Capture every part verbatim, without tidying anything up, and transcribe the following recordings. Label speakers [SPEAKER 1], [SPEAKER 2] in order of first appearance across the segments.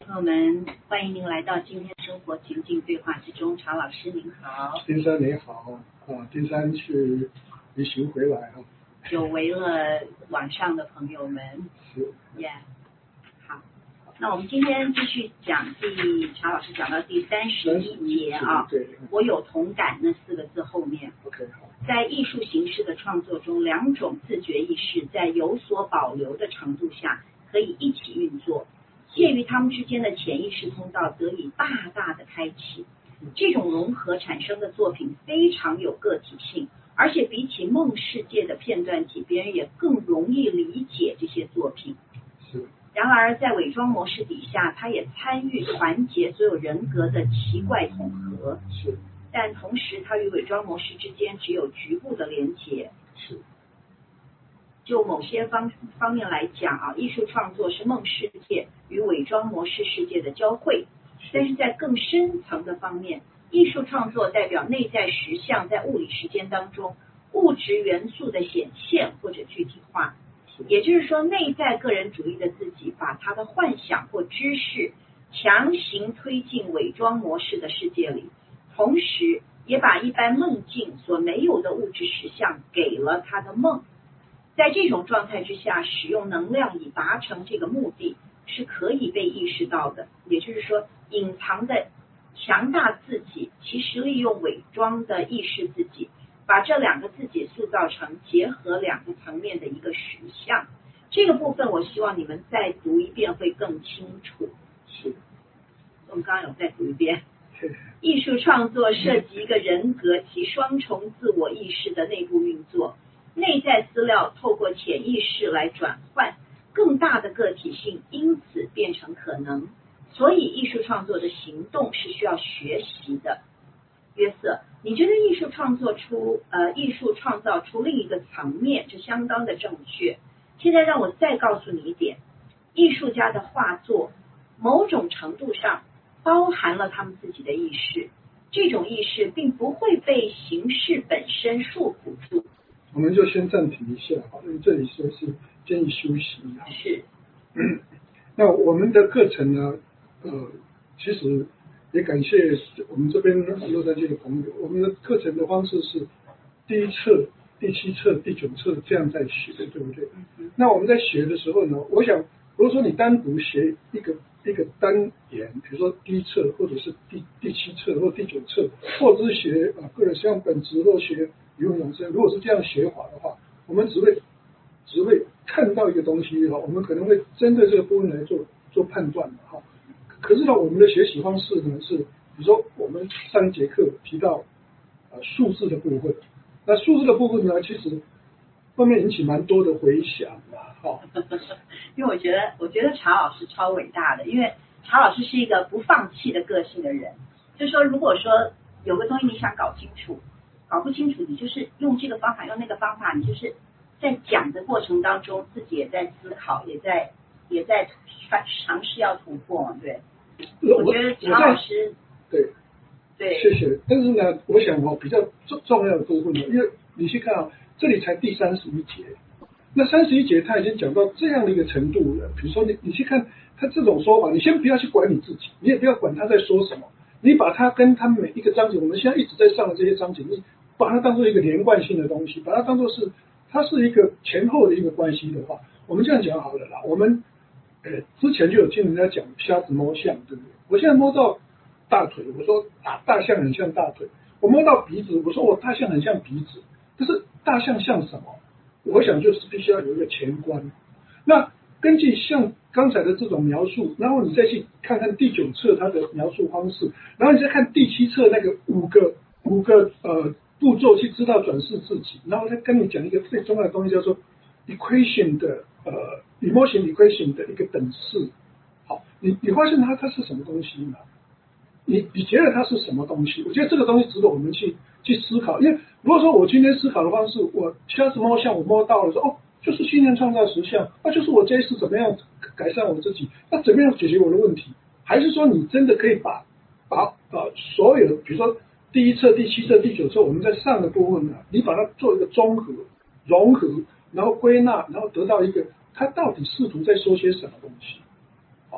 [SPEAKER 1] 朋友们，欢迎您来到今天生活情境对话之中。曹老师您好。
[SPEAKER 2] 丁山你好啊，丁山去旅行回来啊，
[SPEAKER 1] 久违了网上的朋友们。
[SPEAKER 2] 是
[SPEAKER 1] 耶、yeah. 好，那我们今天继续讲第曹老师讲到第三十一节啊，
[SPEAKER 2] 对，
[SPEAKER 1] 我有同感那四个字后面。
[SPEAKER 2] OK 好。
[SPEAKER 1] 在艺术形式的创作中，两种自觉意识在有所保留的程度下可以一起运作。介于他们之间的潜意识通道得以大大的开启，这种融合产生的作品非常有个体性，而且比起梦世界的片段体，别人也更容易理解这些作品。
[SPEAKER 2] 是。
[SPEAKER 1] 然而在伪装模式底下，他也参与团结所有人格的奇怪统合。
[SPEAKER 2] 是。
[SPEAKER 1] 但同时，他与伪装模式之间只有局部的连结。
[SPEAKER 2] 是。
[SPEAKER 1] 就某些方方面来讲啊，艺术创作是梦世界与伪装模式世界的交汇，但是在更深层的方面，艺术创作代表内在实相在物理时间当中物质元素的显现或者具体化，也就是说，内在个人主义的自己把他的幻想或知识强行推进伪装模式的世界里，同时也把一般梦境所没有的物质实相给了他的梦。在这种状态之下，使用能量以达成这个目的是可以被意识到的，也就是说，隐藏的强大自己其实利用伪装的意识自己，把这两个自己塑造成结合两个层面的一个实相。这个部分我希望你们再读一遍会更清楚。
[SPEAKER 2] 是。
[SPEAKER 1] 我们刚刚有再读一遍。艺术创作涉及一个人格及双重自我意识的内部运作，内在资料透过潜意识来转换，更大的个体性因此变成可能。所以艺术创作的行动是需要学习的。约瑟，你觉得艺术创作出呃，艺术创造出另一个层面，这相当的正确。现在让我再告诉你一点，艺术家的画作某种程度上包含了他们自己的意识，这种意识并不会被形式本身束缚住。
[SPEAKER 2] 我们就先暂停一下，因为这里说是建议休息。
[SPEAKER 1] 是。
[SPEAKER 2] 那我们的课程呢，呃，其实也感谢我们这边洛杉矶的朋友，我们的课程的方式是第一册、第七册、第九册这样在学，对不对？嗯、那我们在学的时候呢，我想，如果说你单独学一个一个单元，比如说第一册，或者是第第七册或第九册，或者是学啊个人像本质或学语文永生，如果是这样学法的话，我们只会只会看到一个东西哈，我们可能会针对这个部分来做做判断哈。可是呢，我们的学习方式呢是，比如说我们上一节课提到呃数字的部分，那数字的部分呢，其实后面引起蛮多的回响啊，哈。
[SPEAKER 1] 因为我觉得，我觉得查老师超伟大的，因为查老师是一个不放弃的个性的人。就是说，如果说有个东西你想搞清楚，搞不清楚，你就是用这个方法，用那个方法，你就是在讲的过程当中，自己也在思考，也在也在尝试要突破，对。我觉得查老师
[SPEAKER 2] 对
[SPEAKER 1] 对，
[SPEAKER 2] 谢谢。但是呢，我想哦，比较重重要的部分呢，因为你去看啊，这里才第三十一节，那三十一节他已经讲到这样的一个程度了。比如说你你去看他这种说法，你先不要去管你自己，你也不要管他在说什么，你把它跟他每一个章节，我们现在一直在上的这些章节，你把它当做一个连贯性的东西，把它当做是它是一个前后的一个关系的话，我们这样讲好了啦。我们呃之前就有听人家讲瞎子摸象，对不对？我现在摸到大腿，我说啊大象很像大腿；我摸到鼻子，我说我大象很像鼻子。可是大象像什么？我想就是必须要有一个前观。那根据像刚才的这种描述，然后你再去看看第九册它的描述方式，然后你再看第七册那个五个五个呃步骤去知道转世自己，然后再跟你讲一个最重要的东西，叫做 equation 的呃 emotion equation 的一个等式。好，你你发现它它是什么东西吗？你你觉得它是什么东西？我觉得这个东西值得我们去去思考。因为如果说我今天思考的方式，我瞎子摸象，我摸到了说哦，就是信念创造实相，那就是我这一次怎么样改善我自己，那怎么样解决我的问题？还是说你真的可以把把呃所有比如说第一册、第七册、第九册我们在上的部分呢，你把它做一个综合、融合，然后归纳，然后得到一个它到底试图在说些什么东西？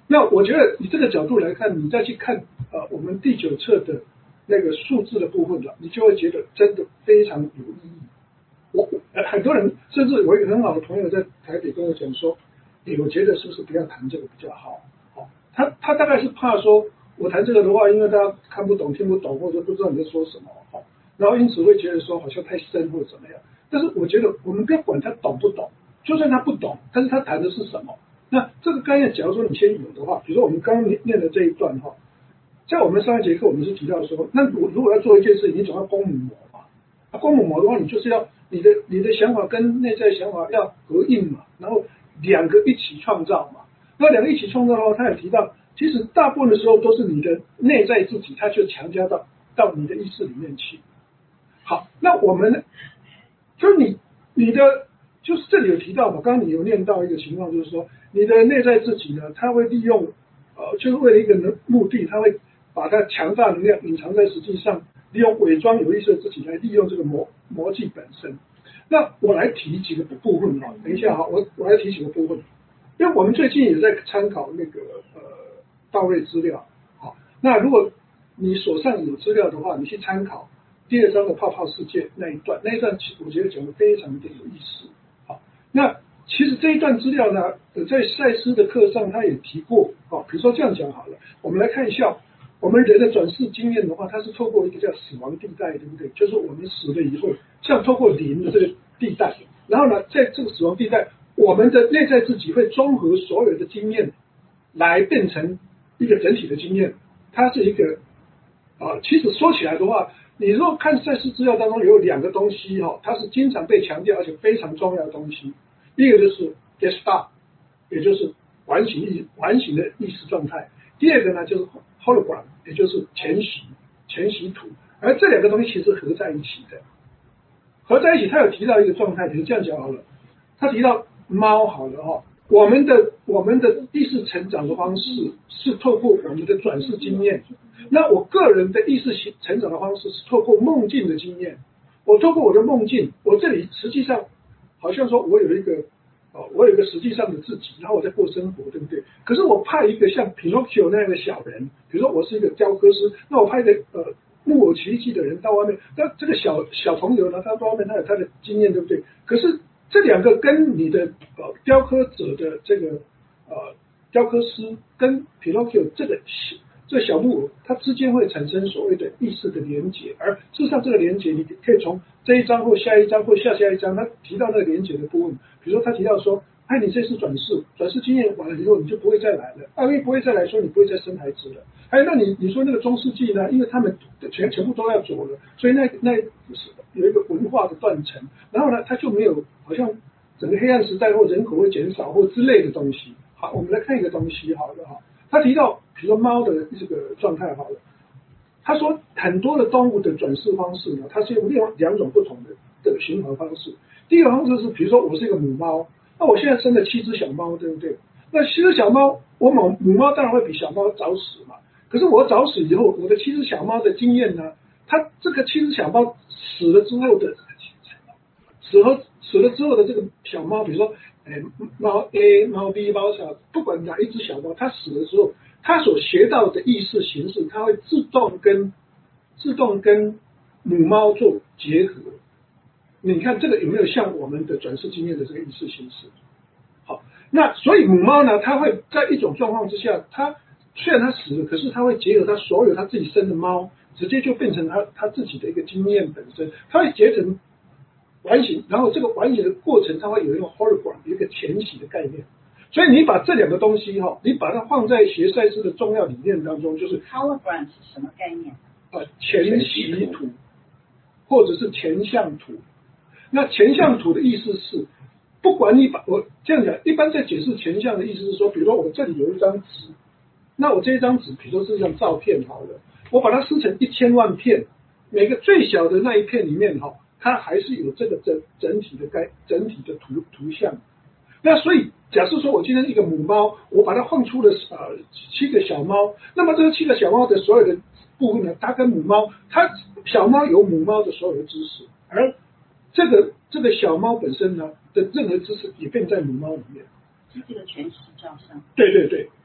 [SPEAKER 2] 那我觉得以这个角度来看，你再去看呃我们第九册的那个数字的部分了，你就会觉得真的非常有意义。我很多人，甚至我一个很好的朋友在台北跟我讲说，欸、我觉得是不是不要谈这个比较好？哦，他他大概是怕说我谈这个的话，因为大家看不懂、听不懂，或者不知道你在说什么，哦，然后因此会觉得说好像太深或者怎么样。但是我觉得我们不要管他懂不懂，就算他不懂，但是他谈的是什么？那这个概念，假如说你先有的话，比如说我们刚刚念的这一段哈，在我们上一节课我们是提到说，那如如果要做一件事，你总要公母模嘛。啊，公母模的话，你就是要你的你的想法跟内在想法要合应嘛，然后两个一起创造嘛。那两个一起创造的话，他也提到，其实大部分的时候都是你的内在自己，他就强加到到你的意识里面去。好，那我们就是你你的就是这里有提到嘛，刚刚你有念到一个情况，就是说你的内在自己呢，他会利用呃，就是为了一个目的，他会把它强大能量隐藏在实际上，利用伪装有意识的自己来利用这个魔魔技本身。那我来提几个部分哈，等一下哈，我我来提几个部分，因为我们最近也在参考那个呃到位资料，好，那如果你手上有资料的话，你去参考第二章的泡泡世界那一段，那一段我觉得讲的非常的有意思。好，那其实这一段资料呢，在赛斯的课上他也提过，哦，比如说这样讲好了，我们来看一下，我们人的转世经验的话，它是透过一个叫死亡地带，对不对？就是我们死了以后，像透过灵的这个地带，然后呢，在这个死亡地带，我们的内在自己会综合所有的经验，来变成一个整体的经验。它是一个啊、呃，其实说起来的话，你如果看赛斯资料当中有两个东西哈、哦，它是经常被强调而且非常重要的东西。第一个就是 Gestalt， 也就是完形意完形的意识状态；第二个呢就是 Hologram， 也就是前息前息图。而这两个东西其实合在一起的，合在一起。他有提到一个状态，比如这样讲好了，他提到猫好了哈、哦，我们的我们的意识成长的方式是透过我们的转世经验。那我个人的意识成长的方式是透过梦境的经验。我透过我的梦境，我这里实际上好像说我有一个哦，我有一个实际上的自己，然后我在过生活，对不对？可是我派一个像 Pinocchio 那样的小人，比如说我是一个雕刻师，那我派一个呃木偶奇迹的人到外面，那这个小小朋友呢，他到外面他有他的经验，对不对？可是这两个跟你的呃雕刻者的这个呃雕刻师跟 Pinocchio 这个这个小木偶，它之间会产生所谓的意识的连结，而事实上这个连结，你可以从这一章或下一章或下下一章，他提到那个连结的部分，比如说他提到说，哎，你这次转世，转世经验完了以后，你就不会再来了，啊，因为不会再来说，你不会再生孩子了。哎，那你你说那个中世纪呢？因为他们全全部都要走了，所以那那有一个文化的断层，然后呢，他就没有好像整个黑暗时代或人口会减少或之类的东西。好，我们来看一个东西好了哈，他提到比如说猫的这个状态好了，他说很多的动物的转世方式呢，它是用另外两种不同的这个循环方式。第一个方式是，比如说我是一个母猫，那我现在生了七只小猫，对不对？那七只小猫，我母母猫当然会比小猫早死嘛。可是我早死以后，我的七只小猫的经验呢，它这个七只小猫死了之后的死后死了之后的这个小猫，比如说，哎，猫 A、猫 B、猫小，不管哪一只小猫，它死了之后，它所学到的意识形式，它会自动跟自动跟母猫做结合。你看这个有没有像我们的转世经验的这个意识形式？好，那所以母猫呢，它会在一种状况之下，它虽然它死了，可是它会结合它所有它自己生的猫，直接就变成它它自己的一个经验本身，它会结成完形，然后这个完形的过程，它会有一个 hologram， 有一个前息的概念。所以你把这两个东西哈，你把它放在学赛斯的重要理念当中，就是
[SPEAKER 1] hologram 是什么概念？
[SPEAKER 2] 啊，前息图或者是前向图。那前向图的意思是，不管你把我这样讲，一般在解释前向的意思是说，比如说我这里有一张纸，那我这一张纸，比如说是一张照片好了，我把它撕成一千万片，每个最小的那一片里面哈，它还是有这个整整体的概整体的图图像。那所以假设说我今天一个母猫，我把它放出了呃七个小猫，那么这个七个小猫的所有的部分呢，它跟母猫，它小猫有母猫的所有的知识，而这个这个小猫本身呢的任何知识也变在母猫里面，
[SPEAKER 1] 是这个全息照相。
[SPEAKER 2] 对对对，哦，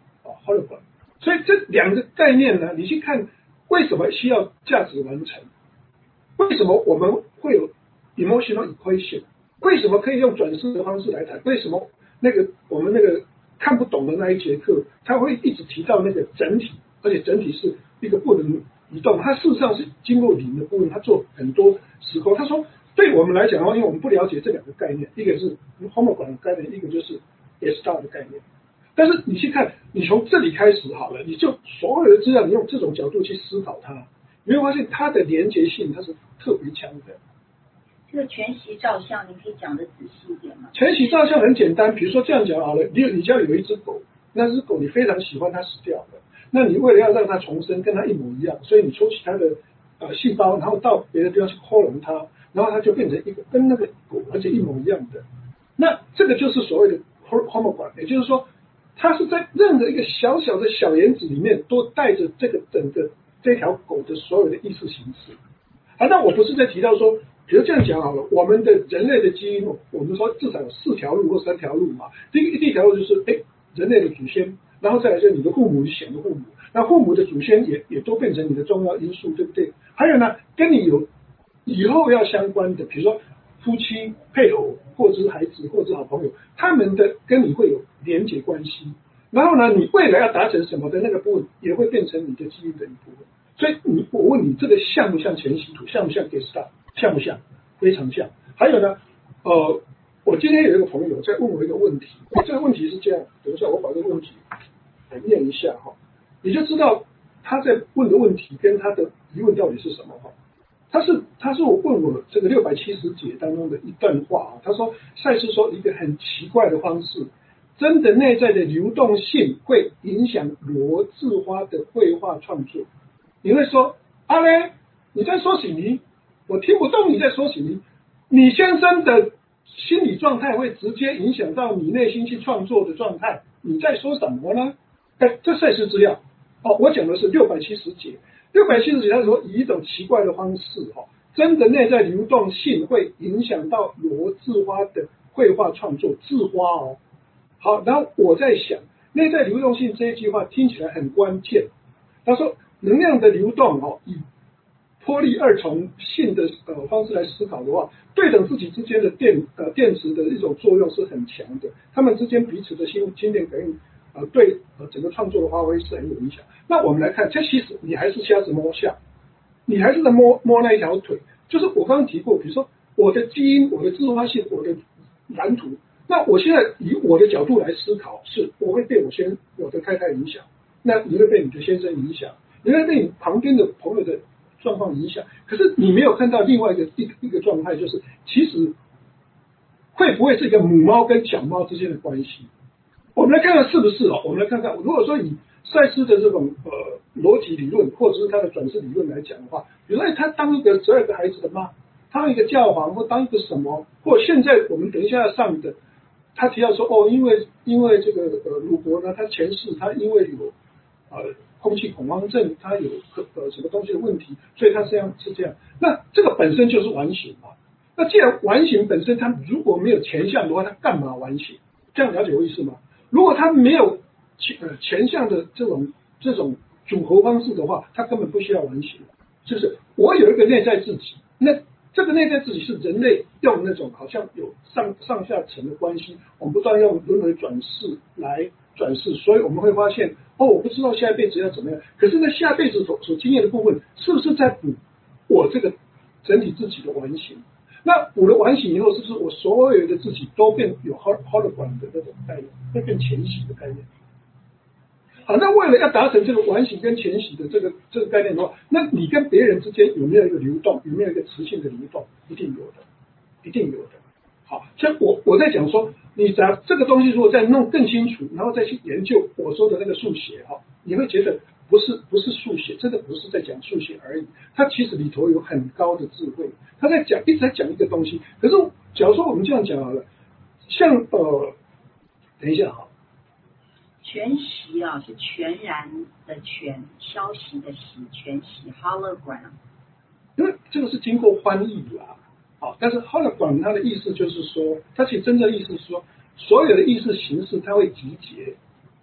[SPEAKER 2] hologram。所以这两个概念呢，你去看为什么需要价值完成，为什么我们会有 emotional equation， 为什么可以用转世的方式来谈，为什么那个我们那个看不懂的那一节课，他会一直提到那个整体，而且整体是一个不能移动，它事实上是经过零的部分，它做很多时空。他说，对我们来讲的话，因为我们不了解这两个概念，一个是 hologram 的概念，一个就是 Gestalt 的概念。但是你去看，你从这里开始好了，你就所有的资料，你用这种角度去思考它，你会发现它的连结性它是特别强的。
[SPEAKER 1] 这个全息照相，你可以讲的仔细一点吗？
[SPEAKER 2] 全息照相很简单，比如说这样讲好了，你你家有一只狗，那只狗你非常喜欢它死掉了，那你为了要让它重生，跟它一模一样，所以你抽取它的呃细胞，然后到别的地方去扩容它，然后它就变成一个跟那个狗而且一模一样的。那这个就是所谓的 hologram， 也就是说，它是在任何一个小小的小原子里面，都带着这个整个这条狗的所有的意识形式。啊，那我不是在提到说，比如这样讲好了，我们的人类的基因，我们说至少有四条路或三条路嘛。第一第一条路就是，哎，人类的祖先，然后再来就是你的父母选的父母，那父母的祖先也也都变成你的重要因素，对不对？还有呢，跟你有以后要相关的，比如说夫妻、配偶，或者是孩子，或者是好朋友，他们的跟你会有连结关系。然后呢，你未来要达成什么的那个部分，也会变成你的基因的一部分。所以你我问你，这个像不像全息图？像不像 Gestalt？ 像不像？非常像。还有呢，呃，我今天有一个朋友在问我一个问题，这个问题是这样，等一下我把这个问题来念一下哈，你就知道他在问的问题跟他的疑问到底是什么哈。他是他是我问我这个六百七十节当中的一段话啊，他说赛斯说一个很奇怪的方式，真的内在的流动性会影响罗字花的绘画创作。你会说阿嘞，你在说什么？我听不懂你在说什么。你先生的心理状态会直接影响到你内心去创作的状态，你在说什么呢？哎，这赛事资料哦，我讲的是六百七十节。六百七十节他说以一种奇怪的方式哦，真的内在流动性会影响到罗字花的绘画创作，字花哦。好，然后我在想，内在流动性这一句话听起来很关键。他说，能量的流动哦，以波粒二重性的呃方式来思考的话，对等自己之间的电呃电池的一种作用是很强的，他们之间彼此的心心电感应呃对呃整个创作的发挥是很有影响。那我们来看，这其实你还是瞎子摸象，你还是在摸摸那一条腿。就是我刚刚提过，比如说我的基因、我的自发性、我的蓝图，那我现在以我的角度来思考，是我会被我先我的太太影响，那你会被你的先生影响，你会被你旁边的朋友的状况影响。可是你没有看到另外一个一一个状态，就是其实会不会是一个母猫跟小猫之间的关系？我们来看看是不是哦？我们来看看，如果说以赛斯的这种呃逻辑理论，或者是他的转世理论来讲的话，比如说他当一个十二个孩子的妈，当一个教皇，或当一个什么，或现在我们等一下要上的，他提到说哦，因为因为这个呃鲁国呢，他前世他因为有呃空气恐慌症，他有呃什么东西的问题，所以他这样是这样。那这个本身就是完形嘛。那既然完形本身，它如果没有前项的话，它干嘛完形？这样了解我意思吗？如果它没有前呃前项的这种这种组合方式的话，它根本不需要完形。就是我有一个内在自己，那这个内在自己是人类用那种好像有上上下层的关系，我们不断用轮回转世来转世，所以我们会发现哦，我不知道下一辈子要怎么样。可是呢，下辈子所所经验的部分，是不是在补我这个整体自己的完形？那补了完形以后，是不是我所有的自己都变有 hologram 的那种概念，会变前息的概念？好，那为了要达成这个完形跟前息的这个这个概念的话，那你跟别人之间有没有一个流动，有没有一个磁性的流动？一定有的，一定有的。好，像我我在讲说，你只要这个东西如果再弄更清楚，然后再去研究我说的那个数学哈，你会觉得不是不是数学，真的不是在讲数学而已，它其实里头有很高的智慧，他在讲一直在讲一个东西。可是假如说我们这样讲好了，像呃，等一下哈。
[SPEAKER 1] 全息啊，是全然的全，消息的息，全息 hologram。
[SPEAKER 2] 因为这个是经过翻译啦，好，但是 hologram 它的意思就是说，它其实真正意思是说，所有的意识形式它会集结，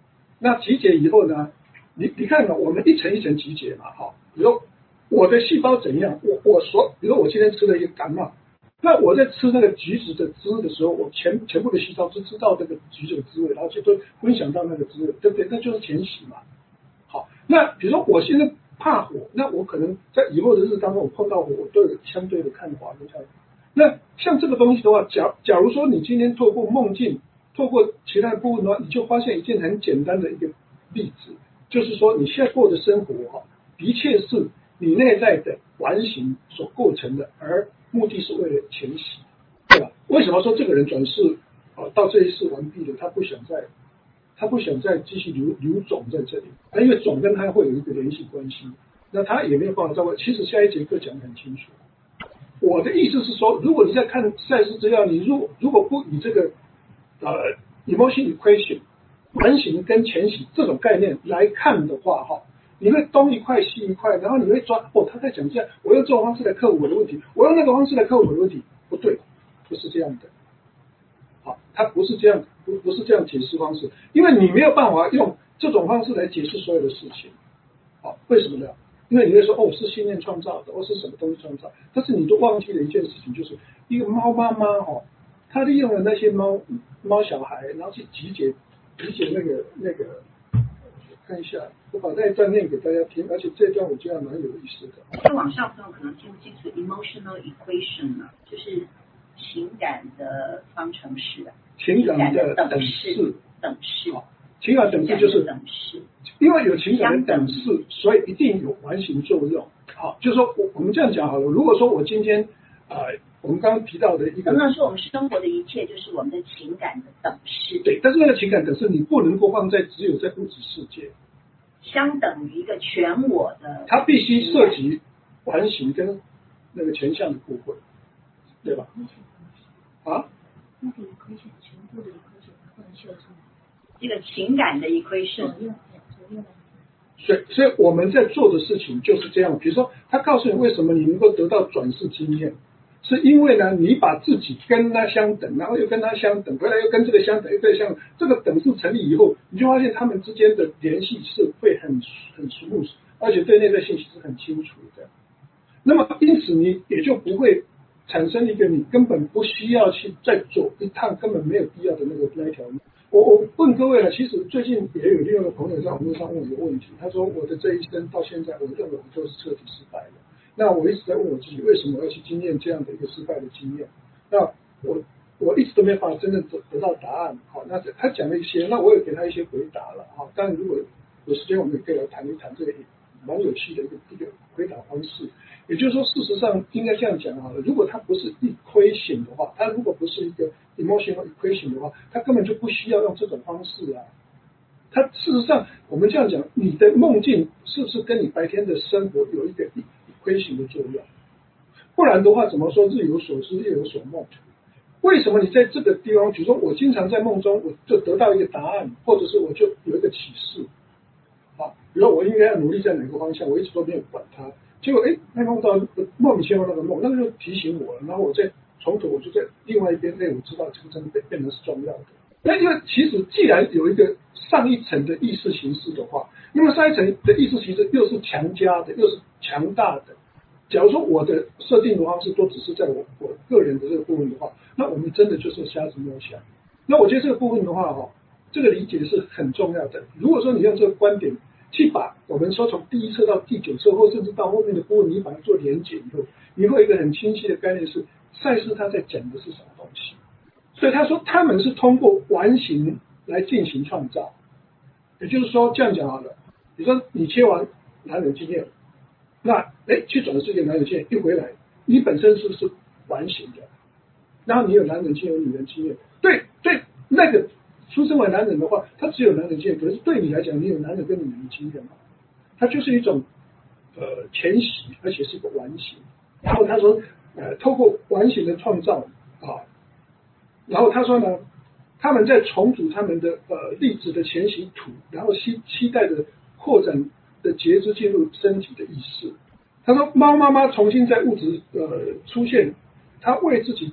[SPEAKER 2] 那集结以后呢，你你看嘛，我们一层一层集结嘛，哈，比如我的细胞怎样，我我所，比如我今天吃了一个感冒，那我在吃那个橘子的汁的时候，我全全部的细胞都知道这个橘子的滋味，然后就都分享到那个滋味，对不对？那就是前洗嘛。好，那比如说我现在怕火，那我可能在以后的日子当中，我碰到火，我都有相对的看法跟看法。那像这个东西的话，假假如说你今天透过梦境，透过其他的部分的话，你就发现一件很简单的一个例子，就是说你现在过的生活哈，的确是你内在的完形所构成的，而目的是为了前洗，对吧？为什么说这个人转世啊到这一世完毕了，他不想再他不想再继续留留种在这里，啊，因为种跟他会有一个联系关系，那他也没有办法照顾。其实下一节课讲得很清楚。我的意思是说，如果你在看赛事资料，你如如果不以这个呃 emotion equation 完形跟前洗这种概念来看的话，哈，你会东一块西一块，然后你会抓哦，他在讲这样，我用这种方式来克服我的问题，我用那个方式来克服我的问题，不对，不是这样的。好，它不是这样，不不是这样解释方式，因为你没有办法用这种方式来解释所有的事情。好，为什么呢？因为你会说哦，是信念创造的，哦是什么东西创造，但是你都忘记了一件事情，就是一个猫妈妈哦，她利用了那些猫猫小孩，然后去集结集结那个那个，看一下，我把那一段念给大家听，而且这段我觉得蛮有意思的。
[SPEAKER 1] 在网上朋友可能听不清楚 emotional equation 呢，就是情感的方程式啊，
[SPEAKER 2] 情感的
[SPEAKER 1] 等
[SPEAKER 2] 式，
[SPEAKER 1] 等式，
[SPEAKER 2] 情感等式就是
[SPEAKER 1] 等式，
[SPEAKER 2] 因为有情感的等式，所以一定有完形作用。好，就是说我我们这样讲好了，如果说我今天呃，我们刚刚提到的一个，
[SPEAKER 1] 那说我们生活的一切就是我们的情感的等式。
[SPEAKER 2] 对，但是那个情感等式你不能够放在只有在物质世界，
[SPEAKER 1] 相等于一个全我的，
[SPEAKER 2] 它必须涉及完形跟那个全相的部分，对吧？啊？
[SPEAKER 3] 那个 equation 全部的 equation 不能秀出来。
[SPEAKER 1] 这个情感的 equation。
[SPEAKER 3] 左右左右。
[SPEAKER 2] 所以，所以我们在做的事情就是这样。比如说，他告诉你为什么你能够得到转世经验，是因为呢，你把自己跟他相等，然后又跟他相等，回来又跟这个相等，又跟相等，这个等数成立以后，你就发现他们之间的联系是会很很熟络，而且对内在信息是很清楚的。那么，因此你也就不会产生一个你根本不需要去再走一趟根本没有必要的那个那一条路。我我问各位了，其实最近也有另外一个朋友在网络上问我一个问题，他说我的这一生到现在，我认为我都是彻底失败了。那我一直在问我自己，为什么要去经验这样的一个失败的经验？那我我一直都没办法真正得得到答案。好，那他讲了一些，那我也给他一些回答了。好，当然如果有时间，我们也可以来谈一谈这个蛮有趣的一个一个回答方式。也就是说，事实上应该这样讲好了，如果它不是 equation 的话，它如果不是一个 emotional equation 的话，它根本就不需要用这种方式啊。它事实上，我们这样讲，你的梦境是不是跟你白天的生活有一个 equation 的作用？不然的话，怎么说日有所思，夜有所梦？为什么你在这个地方，比如说我经常在梦中，我就得到一个答案，或者是我就有一个启示啊，比如说我应该要努力在哪个方向，我一直都没有管它。结果哎，那梦到莫名其妙那个梦，那个就提醒我了，然后我再从头我就在另外一边，哎，我知道这个真的变变成是重要的。那因为其实既然有一个上一层的意识形式的话，那么上一层的意识形式又是强加的，又是强大的。假如说我的设定的方式都只是在我我个人的这个部分的话，那我们真的就是瞎子摸象。那我觉得这个部分的话，哈，这个理解是很重要的。如果说你用这个观点去把我们说从第一册到第九册，或甚至到后面的部分，你把它做连结以后，你会有一个很清晰的概念是，赛斯他在讲的是什么东西。所以他说他们是通过完形来进行创造，也就是说这样讲好了，比如说你切完男人经验，那哎去转世界男人经验一回来，你本身是不是完形的？然后你有男人经验，有女人经验，对对，那个出生为男人的话，他只有男人经验，可是对你来讲，你有男人跟女人经验嘛？它就是一种呃前洗，而且是一个完形。然后他说，呃，透过完形的创造啊，然后他说呢，他们在重组他们的呃粒子的前洗土，然后期期待着扩展的节肢进入身体的意识。他说，猫妈妈重新在物质呃出现，它为自己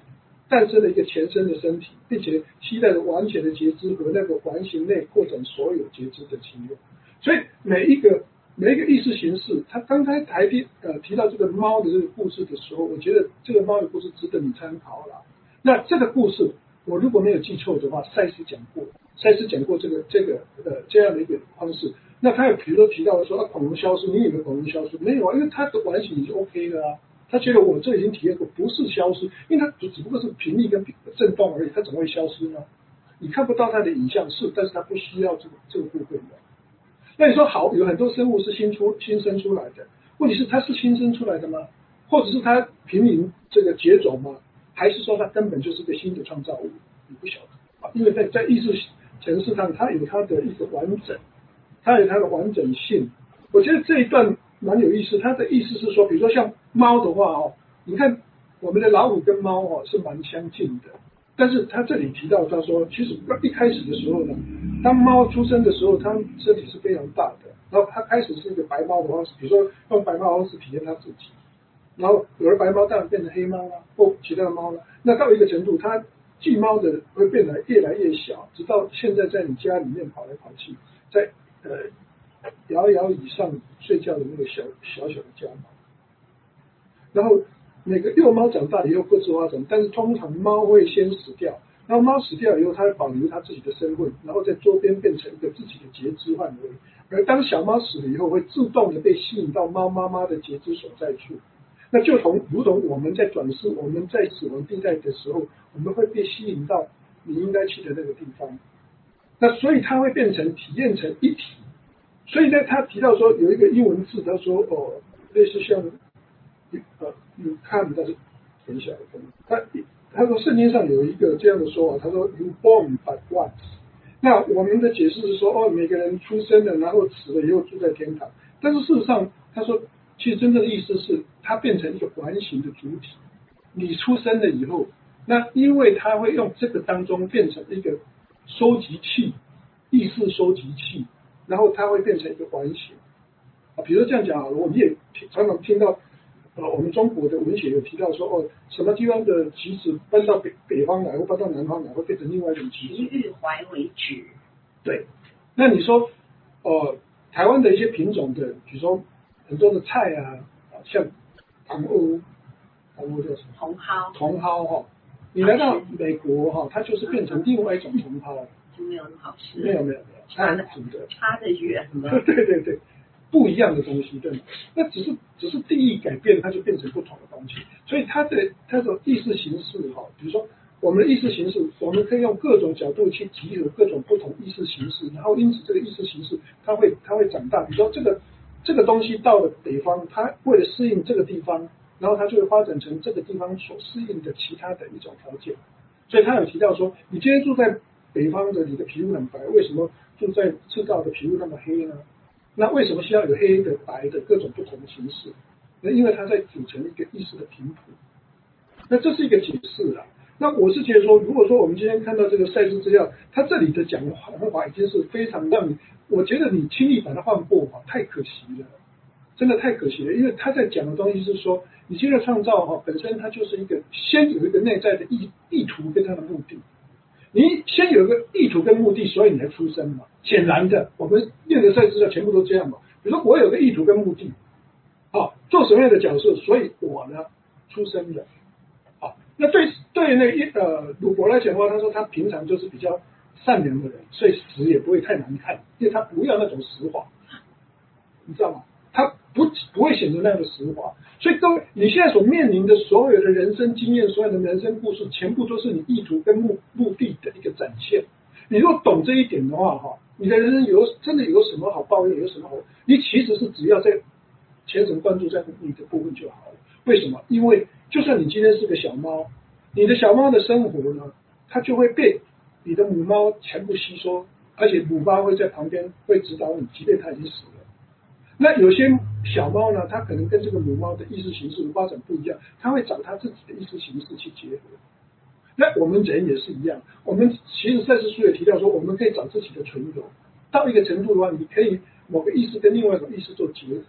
[SPEAKER 2] 诞生了一个全身的身体，并且期待着完全的截肢和那个环形内扩展所有截肢的情愿。所以每一个每一个意识形式，他刚才还提呃提到这个猫的这个故事的时候，我觉得这个猫的故事值得你参考了。那这个故事我如果没有记错的话，赛斯讲过，赛斯讲过这个这个呃这样的一个方式。那他有比如说提到说啊恐龙消失，你以为恐龙消失？没有啊，因为它的完形已经 OK 了啊。他觉得我这已经体验过，不是消失，因为它只只不过是频率跟震动而已，它怎么会消失呢？你看不到它的影像是，但是它不需要这个这个部分的。那你说好，有很多生物是新出新生出来的，问题是它是新生出来的吗？或者是它濒临这个绝种吗？还是说它根本就是个新的创造物？你不晓得啊，因为在在意识层次上，它有它的一个完整，它有它的完整性。我觉得这一段蛮有意思，它的意思是说，比如说像猫的话哦，你看我们的老虎跟猫哦是蛮相近的，但是他这里提到他说，其实一开始的时候呢，当猫出生的时候，它身体是非常大的，然后它开始是一个白猫的方式，比如说用白猫的方式体验它自己，然后有了白猫当然变成黑猫啦，或其他的猫啦，那到一个程度，它巨猫的会变得越来越小，直到现在在你家里面跑来跑去，在呃摇摇椅上睡觉的那个小小小的家猫。然后每个幼猫长大以后各自发展，但是通常猫会先死掉，然后猫死掉以后，它会保留它自己的身份，然后在周边变成一个自己的截肢范围。而当小猫死了以后，会自动的被吸引到猫妈妈的截肢所在处。那就同如同我们在转世，我们在死亡地带的时候，我们会被吸引到你应该去的那个地方。那所以它会变成体验成一体。所以呢，他提到说有一个英文字，他说哦，类似像呃，你看但是很小的东西。他他说圣经上有一个这样的说法，他说 You born but once。那我们的解释是说，哦，每个人出生了，然后死了以后住在天堂。但是事实上，他说其实真正的意思是，它变成一个环形的主体。你出生了以后，那因为它会用这个当中变成一个收集器，意识收集器。然后它会变成一个环形啊，比如这样讲好了，你也常常听到，呃，我们中国的文学有提到说，哦，什么地方的棋子搬到北北方来，或搬到南方来，会变成另外一种棋子。
[SPEAKER 1] 以日怀为止。
[SPEAKER 2] 对，那你说，呃，台湾的一些品种的，比如说很多的菜啊，像糖欧，糖欧叫什么？
[SPEAKER 1] 茼蒿。
[SPEAKER 2] 茼蒿哈，你来到美国哈，它就是变成另外一种茼蒿。
[SPEAKER 1] 就没有那么好吃。
[SPEAKER 2] 没有没有没有，
[SPEAKER 1] 差的
[SPEAKER 2] 煮的
[SPEAKER 1] 差得远了。
[SPEAKER 2] 对对对，不一样的东西，对吗？那只是只是地域改变，它就变成不同的东西。所以它的它的意识形式哈，比如说我们的意识形式，我们可以用各种角度去集合各种不同意识形式，然后因此这个意识形式它会它会长大。比如说这个这个东西到了北方，它为了适应这个地方，然后它就会发展成这个地方所适应的其他的一种条件。所以他有提到说，你今天住在北方的，你的皮肤很白，为什么住在赤道的皮肤那么黑呢？那为什么需要有黑的、白的各种不同的形式？那因为它在组成一个意识的频谱。那这是一个解释啊。那我是觉得说，如果说我们今天看到这个赛事资料，它这里的讲方法已经是非常让你，我觉得你轻易把它换过哈，太可惜了，真的太可惜了。因为他在讲的东西是说，你现在创造哈本身它就是一个先有一个内在的意意图跟它的目的。你先有一个意图跟目的，所以你才出生嘛。显然的，我们练的赛事全部都这样嘛。比如说我有个意图跟目的，啊，做什么样的角色，所以我呢出生的。啊，那对对那个呃鲁伯来讲的话，他说他平常就是比较善良的人，所以死也不会太难看，因为他不要那种实话，你知道吗？他不不会选择那样的实话。所以各位，你现在所面临的所有的人生经验，所有的人生故事，全部都是你意图跟目目的的一个展现。你如果懂这一点的话，哈，你的人生有真的有什么好抱怨，有什么好？你其实是只要在全神贯注在你的部分就好了。为什么？因为就算你今天是个小猫，你的小猫的生活呢，它就会被你的母猫全部吸收，而且母猫会在旁边会指导你，即便它已经死了。那有些小猫呢，它可能跟这个母猫的意识形式发展不一样，它会找它自己的意识形式去结合。那我们人也是一样，我们其实赛斯书也提到说，我们可以找自己的存有，到一个程度的话，你可以某个意识跟另外一种意识做结合。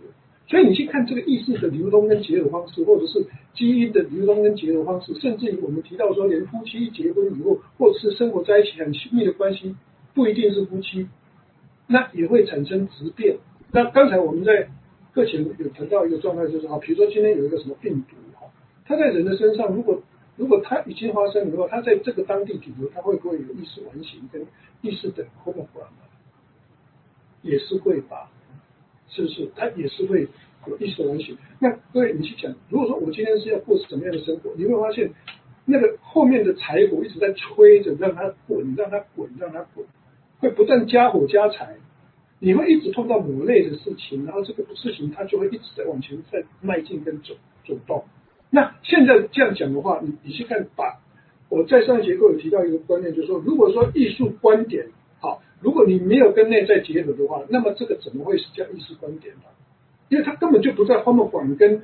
[SPEAKER 2] 所以你去看这个意识的流通跟结合方式，或者是基因的流通跟结合方式，甚至于我们提到说，连夫妻结婚以后，或者是生活在一起很亲密的关系，不一定是夫妻，那也会产生质变。那刚才我们在课前有谈到一个状态，就是啊，比如说今天有一个什么病毒哈，它在人的身上，如果如果它已经发生以后，它在这个当地体头，它会不会有意识完形跟意识的 homogram？ 也是会吧，是不是？它也是会有意识完形。那各位你去讲，如果说我今天是要过什么样的生活，你会发现那个后面的柴火一直在吹着，让它滚，让它滚，让它滚，会不断加火加柴。你会一直碰到某类的事情，然后这个事情它就会一直在往前在迈进跟走走动。那现在这样讲的话，你你去看，把我在上一节课有提到一个观念，就是说，如果说艺术观点好，如果你没有跟内在结合的话，那么这个怎么会是叫艺术观点呢？因为它根本就不在 homogram 跟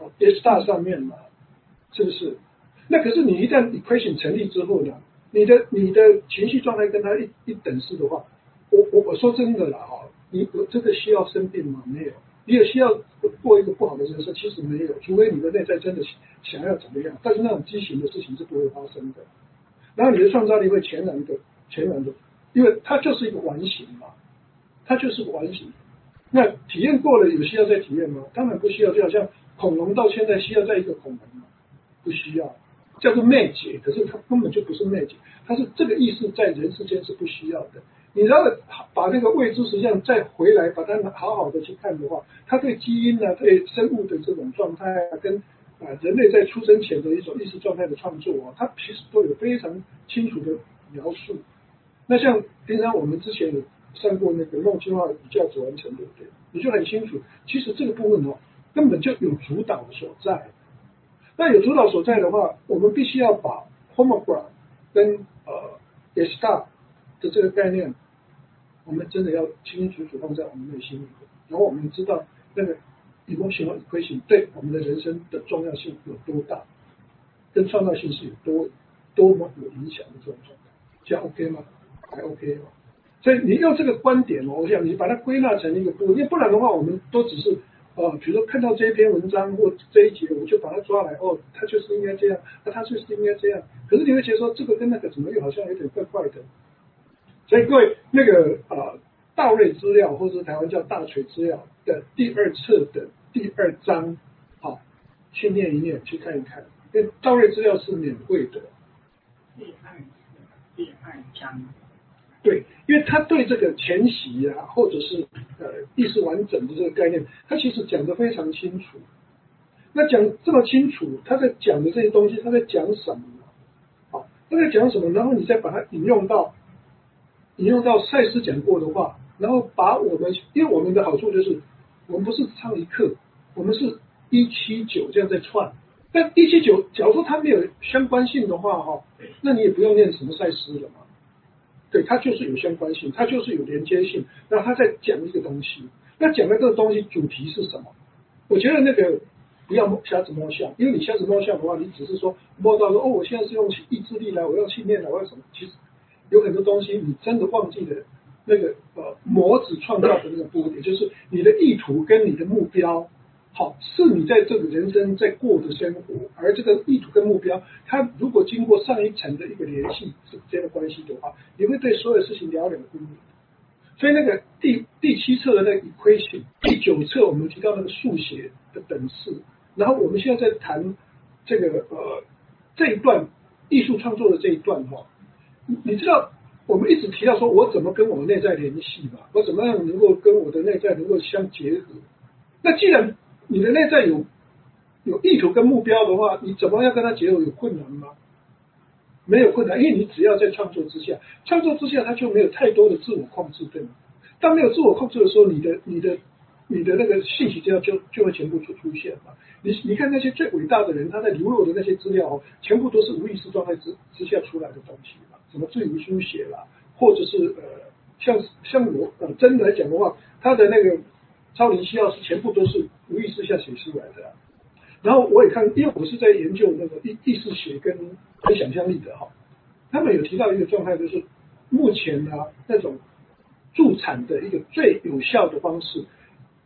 [SPEAKER 2] S 大上面嘛，是不是？那可是你一旦 equation 成立之后呢，你的你的情绪状态跟它一一等式的话，我我我说真的啦哈，你有真的需要生病吗？没有。你也需要过一个不好的人生，其实没有，除非你的内在真的想要怎么样，但是那种畸形的事情是不会发生的。然后你的创造力会全然的、全然的，因为它就是一个完形嘛，它就是个完形。那体验过了，有需要再体验吗？当然不需要，就好像恐龙到现在需要再一个恐龙吗？不需要，叫做灭解，可是它根本就不是灭解，它是这个意识在人世间是不需要的。你要把那个未知实际上再回来，把它好好的去看的话，它对基因啊、对生物的这种状态啊，跟啊人类在出生前的一种意识状态的创作啊，它其实都有非常清楚的描述。那像平常我们之前有上过那个梦进化比较子完成，对不对？你就很清楚，其实这个部分哦，根本就有主导所在。那有主导所在的话，我们必须要把 homogram 跟呃 S 大的这个概念，我们真的要清清楚楚放在我们内心里面，然后我们知道那个 emotional equation 对我们的人生的重要性有多大，跟创造性是有多多么有影响的这种状态，这样 OK 吗？还 OK 吗？所以你用这个观点哦，我想你把它归纳成一个部分，因为不然的话，我们都只是呃，比如说看到这一篇文章或这一节，我就把它抓来，哦，它就是应该这样，那它就是应该这样。可是你会觉得说，这个跟那个怎么又好像有点怪怪的。所以各位，那个呃，道瑞资料或者是台湾叫大锤资料的第二册的第二章，好，去念一念，去看一看。因为道瑞资料是免费的。
[SPEAKER 1] 第二次第二章。
[SPEAKER 2] 对，因为他对这个前习啊，或者是呃意识完整的这个概念，他其实讲得非常清楚。那讲这么清楚，他在讲的这些东西，他在讲什么？好，他在讲什么？然后你再把它引用到引用到赛斯讲过的话，然后把我们，因为我们的好处就是，我们不是唱一课，我们是一七九这样在串。但一七九，假如说它没有相关性的话，哈，那你也不用念什么赛斯了嘛。对，它就是有相关性，它就是有连接性。那他在讲一个东西，那讲的这个东西主题是什么？我觉得那个不要瞎子摸象，因为你瞎子摸象的话，你只是说摸到说哦，我现在是用意志力来，我用信念来，我要什么？其实有很多东西你真的忘记了那个呃模子创造的那个部分，也就是你的意图跟你的目标。好，是你在这个人生在过的生活，而这个意图跟目标，它如果经过上一层的一个联系之间的关系的话，你会对所有事情了了分明。所以那个第第七册的那个 equation， 第九册我们提到那个数学的等式，然后我们现在在谈这个呃这一段艺术创作的这一段哈，你你知道我们一直提到说我怎么跟我的内在联系嘛，我怎么样能够跟我的内在能够相结合？那既然你的内在有有意图跟目标的话，你怎么样跟它结合有困难吗？没有困难，因为你只要在创作之下，创作之下它就没有太多的自我控制，对吗？当没有自我控制的时候，你的你的你的那个信息资料就就会全部出出现嘛。你你看那些最伟大的人，他在流露的那些资料哦，全部都是无意识状态之之下出来的东西嘛，什么自由书写啦，或者是呃像像我呃真的来讲的话，他的那个超灵西药是全部都是无意识下写出来的、啊。然后我也看，因为我是在研究那个意意识学跟跟想象力的哈，他们有提到一个状态，就是目前呢、啊、那种助产的一个最有效的方式，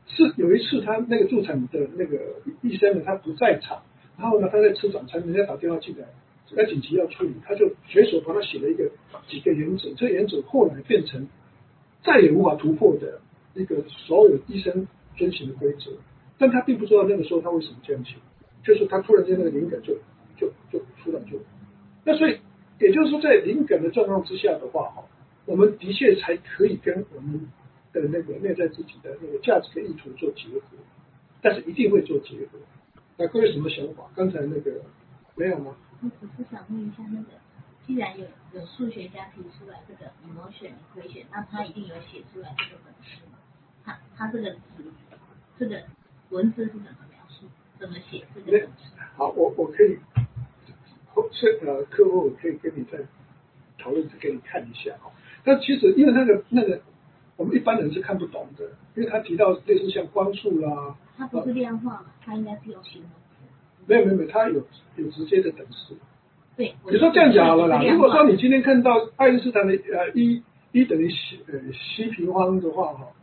[SPEAKER 2] 是有一次他那个助产的那个医生呢，他不在场，然后呢他在吃早餐，人家打电话进来，要紧急要处理，他就随手帮他写了一个几个原则，这原则后来变成再也无法突破的一个所有医生遵循的规则，但他并不知道那个时候他为什么这样写，就是他突然间那个灵感就就就出来就，那所以也就是说在灵感的状况之下的话哈，我们的确才可以跟我们的那个内在自己的那个价值跟意图做结合，但是一定会做结合。那各位什么想法？刚才那个没有吗？
[SPEAKER 3] 我只是想问一下，那个既然有有数学家提出来这个 emotion equation， 那他一定有写出来这个本事嘛？他他这个字这个文字是怎么描述？怎么写这个本事？
[SPEAKER 2] 好，我我可以，是呃，课后我可以跟你再讨论，给你看一下啊。但其实因为那个那个我们一般人是看不懂的，因为他提到类似像光速啦，
[SPEAKER 3] 它不是量化嘛，它应该是用形容词。
[SPEAKER 2] 没有没有没有，它有有直接的等式。
[SPEAKER 3] 对，
[SPEAKER 2] 你说这样讲好了啦。如果说你今天看到爱因斯坦的呃一一等于 c 呃 c 平方的话哈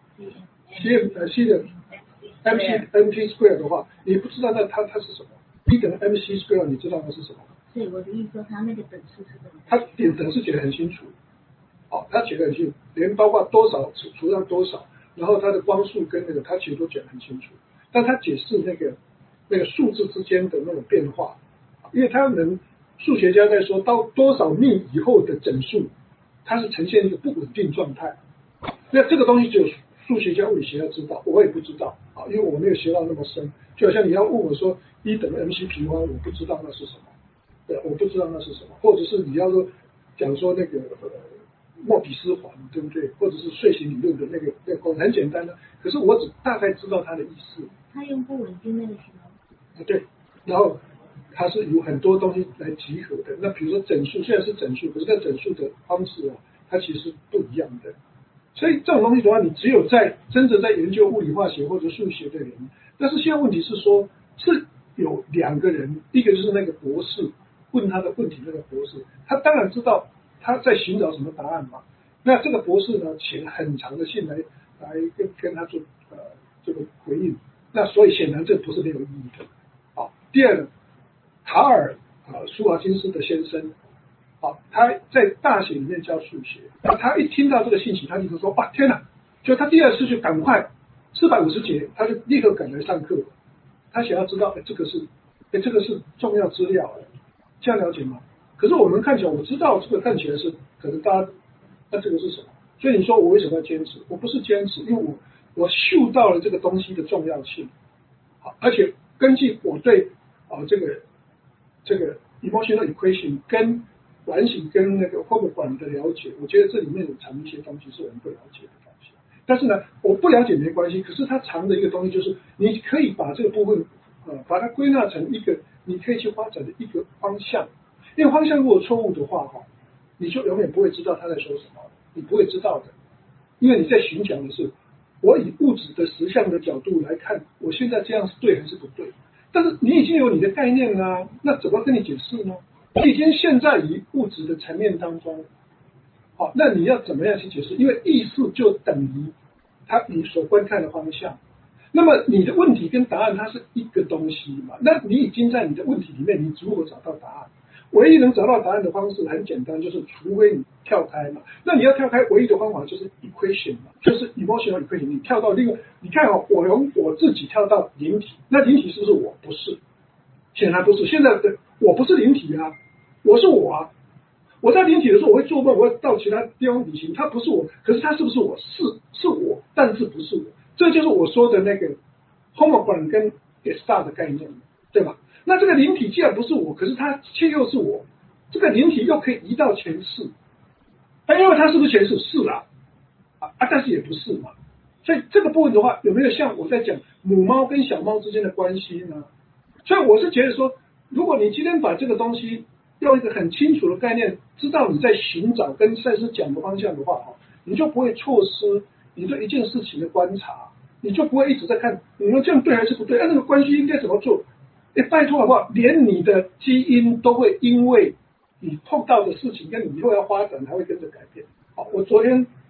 [SPEAKER 2] ，c 呃 c 的 m c m c square 的话，你不知道那它它是什么？一等于 m c square， 你知道它是什么？
[SPEAKER 3] 所以我的意思说，它那个等式是怎么？
[SPEAKER 2] 它点等式写得很清楚。哦，他写得很清楚，连包括多少除除上多少，然后它的光速跟那个他其实都讲得很清楚，但他解释那个那个数字之间的那种变化，因为他们数学家在说到多少幂以后的整数，它是呈现一个不稳定状态，那这个东西只有数学家物理学家知道，我也不知道啊，因为我没有学到那么深，就好像你要问我说一等于 mc 平方，我不知道那是什么，对，我不知道那是什么，或者是你要说讲说那个呃莫比斯环，对不对？或者是睡醒理论的那个那个很简单的，可是我只大概知道它的意思。
[SPEAKER 3] 它用不稳定那个形容词。
[SPEAKER 2] 啊，对，然后它是有很多东西来集合的。那比如说整数，虽然是整数，可是那整数的方式啊，它其实不一样的。所以这种东西的话，你只有在真的在研究物理化学或者数学的人，但是现在问题是说，是有两个人，一个就是那个博士问他的问题那个博士，他当然知道他在寻找什么答案嘛。那这个博士呢，写了很长的信来来跟跟他做呃这个回应。那所以显然这不是没有意义的。好，第二个，卡尔啊舒华金斯的先生，好，他在大学里面教数学，那他一听到这个信息，他立刻说哇天哪！就他第二次就赶快四百五十节，他就立刻赶来上课。他想要知道，哎，这个是哎这个是重要资料，这样了解吗？可是我们看起来，我知道这个看起来是可能大家，那这个是什么？所以你说我为什么要坚持？我不是坚持，因为我我嗅到了这个东西的重要性，好，而且根据我对啊这个这个 emotional equation 跟完形跟那个霍布管的了解，我觉得这里面有藏一些东西是我们不了解的东西。但是呢，我不了解没关系，可是它藏的一个东西就是，你可以把这个部分呃把它归纳成一个你可以去发展的一个方向。因为方向如果错误的话哈，你就永远不会知道他在说什么，你不会知道的，因为你在寻找的是我以物质的实相的角度来看，我现在这样是对还是不对？但是你已经有你的概念啦，那怎么跟你解释呢？你已经现在于物质的层面当中，好，那你要怎么样去解释？因为意识就等于它你所观看的方向。那么你的问题跟答案它是一个东西嘛？那你已经在你的问题里面，你如何找到答案？唯一能找到答案的方式很简单，就是除非你跳开嘛。那你要跳开，唯一的方法就是 equation 嘛，就是 emotional equation。你跳到另外，你看哦，我从我自己跳到灵体，那灵体是不是我？不是，显然不是。现在的我不是灵体啊，我是我啊。我在灵体的时候，我会做梦，我会到其他地方旅行，它不是我，可是它是不是我？是，是我，但是不是我。这就是我说的那个 homogram 跟 gestalt 的概念，对吧？那这个灵体既然不是我，可是它却又是我，这个灵体又可以移到前世，那因为它是不是前世？是啦，啊啊，但是也不是嘛。所以这个部分的话，有没有像我在讲母猫跟小猫之间的关系呢？所以我是觉得说，如果你今天把这个东西用一个很清楚的概念，知道你在寻找跟赛斯讲的方向的话，你就不会错失你对一件事情的观察，你就不会一直在看你们这样对还是不对，啊，那个关系应该怎么做？哎，拜托好不好？连你的基因都会因为你碰到的事情跟你以后要发展，还会跟着改变。好，我昨天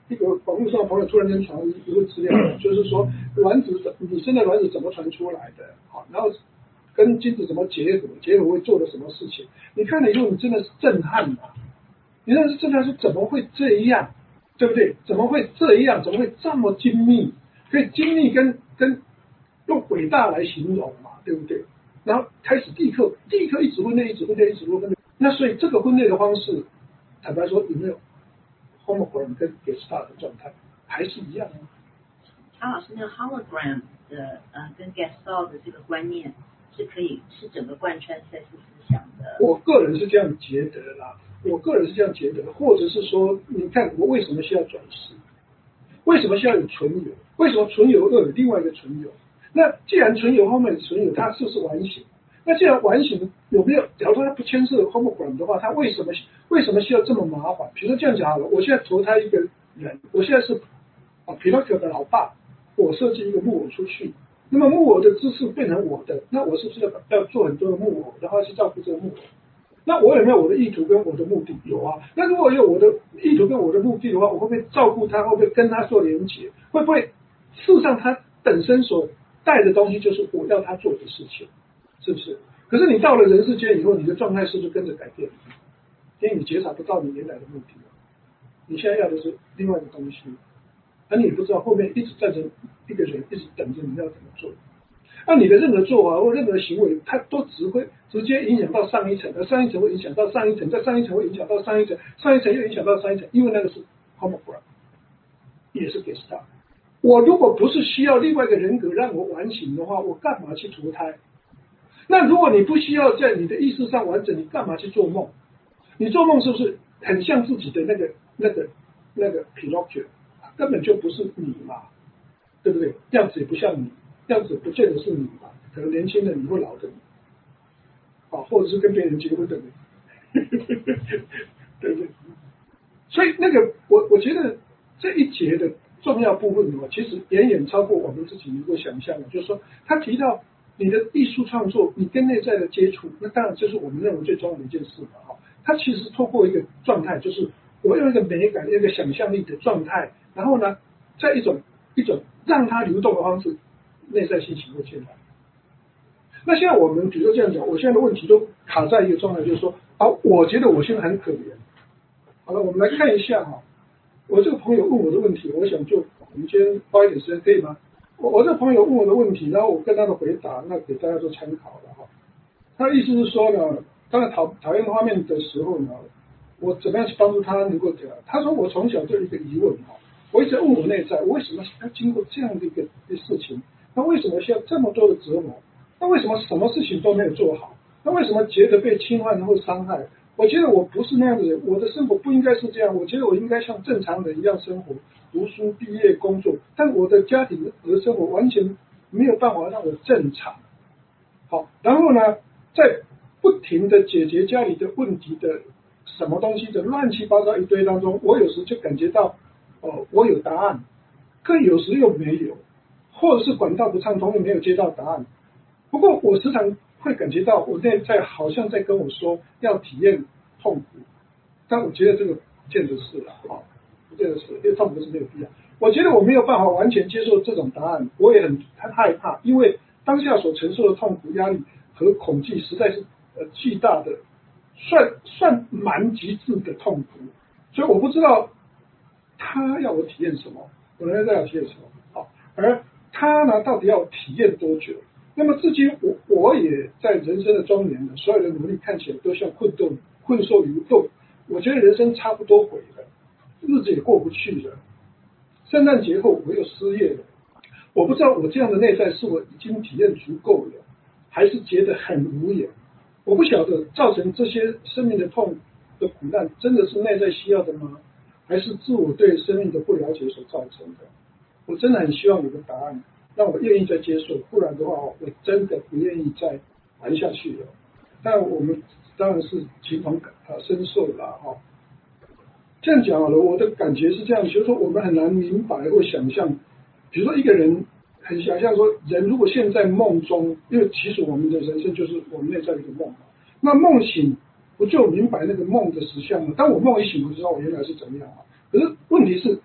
[SPEAKER 2] 一个网络上的朋友突然间传一个资料，就是说卵子女生的卵子怎么传出来的，好，然后跟精子怎么结合，结合会做了什么事情？你看了以后，你真的是震撼啊！你真的是震撼，说怎么会这样，对不对？怎么会这样？怎么会这么精密？可以精密跟跟用伟大来形容嘛，对不对？然后开始立刻立刻一直分裂，一直分裂，一直分裂。那所以这个分裂的方式，坦白说有没有 hologram 跟 Gestalt 的状态还是一样啊？
[SPEAKER 1] 常老师，那个 hologram 的呃跟 Gestalt 的这个观念是可以是整个贯穿赛斯思想的。
[SPEAKER 2] 我个人是这样觉得啦，我个人是这样觉得，或者是说，你看我为什么需要转世？为什么需要有存有？为什么存有又有另外一个存有？那既然存有后面的存有，它是不是完形？那既然完形有没有？假如说它不牵涉 hologram 的话，它为什么为什么需要这么麻烦？比如说这样讲好了，我现在投胎一个人，我现在是啊 Pinocchio 的老爸，我设计一个木偶出去，那么木偶的姿势变成我的，那我是不是要要做很多的木偶，然后去照顾这个木偶？那我有没有我的意图跟我的目的？有啊。那如果有我的意图跟我的目的的话，我会不会照顾他？会不会跟他做连结？会不会事实上他本身所带的东西就是我要他做的事情，是不是？可是你到了人世间以后，你的状态是不是跟着改变？因为你觉察不到你原来的目的，你现在要的是另外的东西，而你也不知道后面一直站着一个人，一直等着你要怎么做。那你的任何做法或任何行为，它都只会直接影响到上一层，而上一层会影响到上一层，再上一层会影响到上一层，上一层又影响到上一层，因为那个是 hologram， 也是 Gestalt。我如果不是需要另外一个人格让我完形的话，我干嘛去投胎？那如果你不需要在你的意识上完整，你干嘛去做梦？你做梦是不是很像自己的那个那个那个 Pinocchio， 根本就不是你嘛，对不对？样子也不像你。样子不见得是你吧，可能年轻的你或老的你，啊，或者是跟别人结婚的你，对不对？所以那个我我觉得这一节的重要部分哦，其实远远超过我们自己能够想象的。就是说，他提到你的艺术创作，你跟内在的接触，那当然就是我们认为最重要的一件事嘛。哈，他其实透过一个状态，就是我用一个美感、一个想象力的状态，然后呢，在一种一种让它流动的方式。内在信息会进来。那现在我们比如说这样讲，我现在的问题都卡在一个状态，就是说，啊，我觉得我现在很可怜。好了，我们来看一下哈，我这个朋友问我的问题，我想就我们今天花一点时间可以吗？我我这个朋友问我的问题，然后我跟他的回答，那给大家做参考了哈。他的意思是说呢，当然讨讨厌画面的时候呢，我怎么样去帮助他能够这样？他说我从小就有一个疑问哈，我一直问我内在，我为什么要经过这样的一个事情？那为什么需要这么多的折磨？那为什么什么事情都没有做好？那为什么觉得被侵犯或伤害？我觉得我不是那样的人，我的生活不应该是这样。我觉得我应该像正常人一样生活，读书、毕业、工作。但我的家庭和生活完全没有办法让我正常。好，然后呢，在不停的解决家里的问题的什么东西的乱七八糟一堆当中，我有时就感觉到，哦，我有答案，可有时又没有。或者是管道不畅通，又没有接到答案。不过我时常会感觉到，我内在好像在跟我说要体验痛苦，但我觉得这个不见得是了啊，不见得是，因为痛苦是没有必要。我觉得我没有办法完全接受这种答案，我也很很害怕，因为当下所承受的痛苦、压力和恐惧实在是呃巨大的，算算蛮极致的痛苦，所以我不知道他要我体验什么，我内在要体验什么，好，而他呢，到底要体验多久？那么至今我我也在人生的中年了，所有的努力看起来都像混沌、困兽犹斗。我觉得人生差不多毁了，日子也过不去了。圣诞节后我又失业了，我不知道我这样的内在是我已经体验足够了，还是觉得很无言。我不晓得造成这些生命的痛的苦难，真的是内在需要的吗？还是自我对生命的不了解所造成的？我真的很希望有个答案，让我愿意再接受，不然的话，我真的不愿意再玩下去了。但我们当然是情同啊深受了哈。这样讲好了，我的感觉是这样，就是说我们很难明白或想象，比如说一个人很想象说，人如果现在梦中，因为其实我们的人生就是我们内在的一个梦嘛，那梦醒不就明白那个梦的实相吗？当我梦一醒，我知道我原来是怎么样嘛。可是问题是，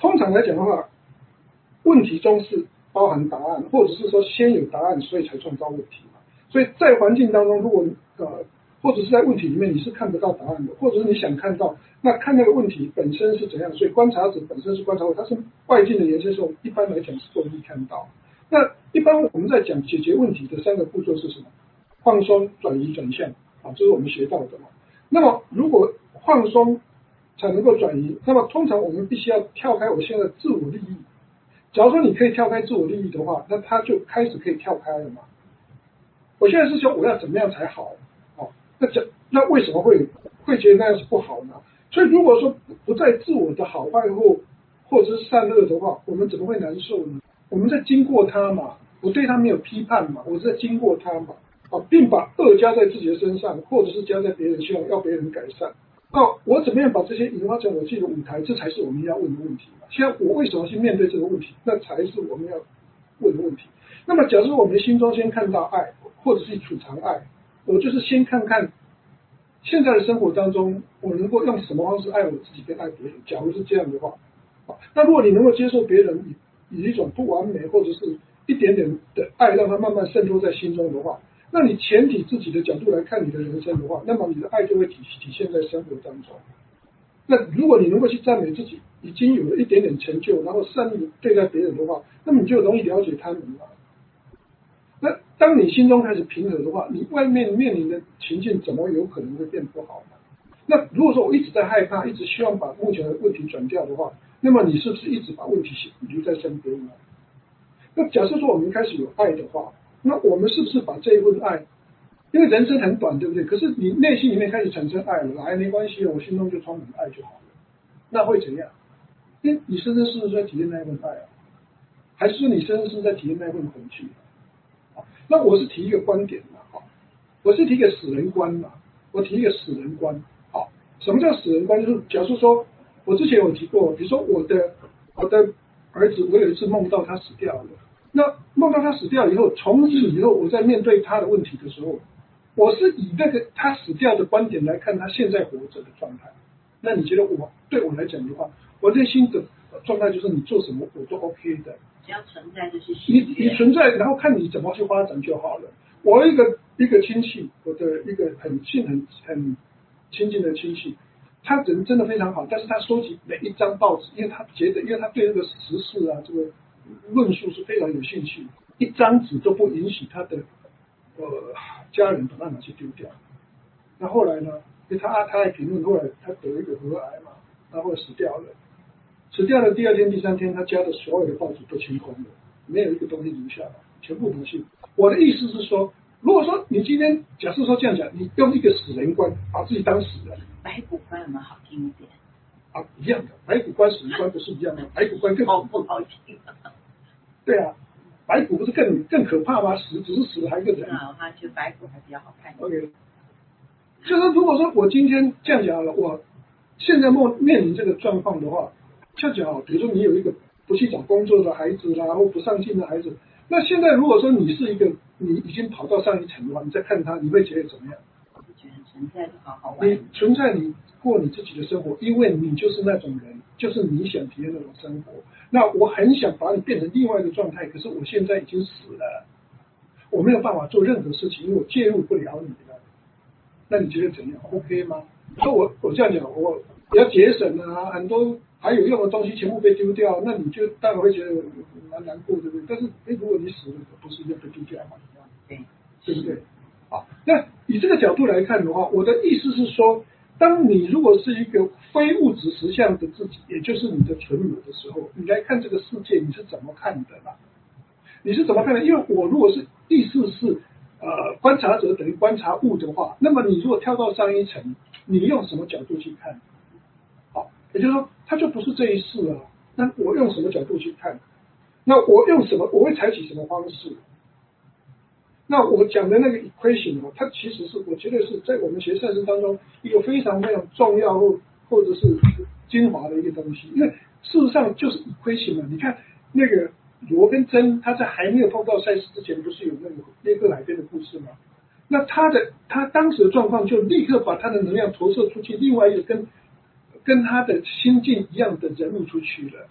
[SPEAKER 2] 通常来讲的话，问题中是包含答案，或者是说先有答案，所以才创造问题嘛。所以在环境当中，如果呃，或者是在问题里面你是看不到答案的，或者是你想看到，那看那个问题本身是怎样，所以观察者本身是观察者，他是外境的延伸的时候，一般来讲是不容易看到。那一般我们在讲解决问题的三个步骤是什么？放松、转移、转向啊，这是我们学到的嘛。那么如果放松才能够转移，那么通常我们必须要跳开我现在的自我利益。假如说你可以跳开自我利益的话，那他就开始可以跳开了嘛。我现在是说我要怎么样才好，哦，那这那为什么会会觉得那样是不好呢？所以如果说不在自我的好坏或或者是善恶的话，我们怎么会难受呢？我们在经过它嘛，我对它没有批判嘛，我是在经过它嘛，啊，并把恶加在自己的身上，或者是加在别人，希望要别人改善。那我怎么样把这些引发成我自己的舞台？这才是我们要问的问题嘛。现在我为什么去面对这个问题？那才是我们要问的问题。那么，假如我们心中先看到爱，或者是储藏爱，我就是先看看现在的生活当中，我能够用什么方式爱我自己跟爱别人。假如是这样的话，那如果你能够接受别人以以一种不完美或者是一点点的爱，让它慢慢渗透在心中的话，那你前提自己的角度来看你的人生的话，那么你的爱就会体体现在生活当中。那如果你能够去赞美自己已经有了一点点成就，然后善意对待别人的话，那么你就容易了解他们了。那当你心中开始平和的话，你外面面临的情境怎么有可能会变不好呢？那如果说我一直在害怕，一直希望把目前的问题转掉的话，那么你是不是一直把问题留在身边呢？那假设说我们开始有爱的话，那我们是不是把这一份爱，因为人生很短，对不对？可是你内心里面开始产生爱了，来没关系，我心中就充满爱就好了。那会怎样？因为你深深是不是在体验那一份爱啊？还是说你深深是在体验那一份恐惧？那我是提一个观点嘛，哈，我是提一个死人观嘛，我提一个死人观，好，什么叫死人观？就是假如说，我之前有提过，比如说我的我的儿子，我有一次梦到他死掉了，那梦到他死掉以后，从此以后我在面对他的问题的时候，我是以那个他死掉的观点来看他现在活着的状态。那你觉得我对我来讲的话，我内心的状态就是你做什么我都 OK 的。
[SPEAKER 1] 只要存在就是
[SPEAKER 2] 你你存在，然后看你怎么去发展就好了。我一个一个亲戚，我的一个很近很很亲近的亲戚，他人真的非常好，但是他收集每一张报纸，因为他觉得，因为他对这个时事啊，这个论述是非常有兴趣，一张纸都不允许他的呃家人把它拿去丢掉。那后来呢？因为他他还评论，后来他得了一个核癌嘛，然后死掉了。死掉了第二天、第三天，他家的所有的报纸都清空了，没有一个东西留下来，全部不信。我的意思是说，如果说你今天假设说这样讲，你用一个死人观把自己当死人，
[SPEAKER 1] 白骨观有没有好听一点？
[SPEAKER 2] 啊，一样的，白骨观、死人观不是一样的，白骨观更
[SPEAKER 1] 好不好听？
[SPEAKER 2] 对啊，白骨不是更更可怕吗？死只是死了还一个人。
[SPEAKER 1] 那我觉得白骨还比较好看。
[SPEAKER 2] OK， 就是如果说我今天这样讲了，我现在面面临这个状况的话。恰巧，比如说你有一个不去找工作的孩子啦，或不上进的孩子，那现在如果说你是一个你已经跑到上一层的话，你再看他，你会觉得怎么样？
[SPEAKER 1] 我觉得存在就好好玩。
[SPEAKER 2] 你存在，你过你自己的生活，因为你就是那种人，就是你想体验那种生活。那我很想把你变成另外一个状态，可是我现在已经死了，我没有办法做任何事情，因为我介入不了你了。那你觉得怎样 ？OK 吗？说我我这样讲，我要节省啊，很多。还有用的东西全部被丢掉，那你就当然会觉得蛮难过，对不对？但是，哎，如果你死了，不是要被丢掉吗？
[SPEAKER 1] 对，
[SPEAKER 2] 对不对？好，那以这个角度来看的话，我的意思是说，当你如果是一个非物质实相的自己，也就是你的存有的时候，你来看这个世界，你是怎么看的啦？你是怎么看的？因为我如果是意识是呃观察者等于观察物的话，那么你如果跳到上一层，你用什么角度去看？好，也就是说。它就不是这一世啊，那我用什么角度去看？那我用什么？我会采取什么方式？那我讲的那个 equation 啊，它其实是我觉得是在我们学赛事当中一个非常非常重要或或者是精华的一个东西，因为事实上就是 equation 嘛。你看那个罗跟珍，他在还没有碰到赛事之前，不是有那个耶克海边的故事吗？那他的他当时的状况就立刻把他的能量投射出去，另外一个跟跟他的心境一样的人物出去了。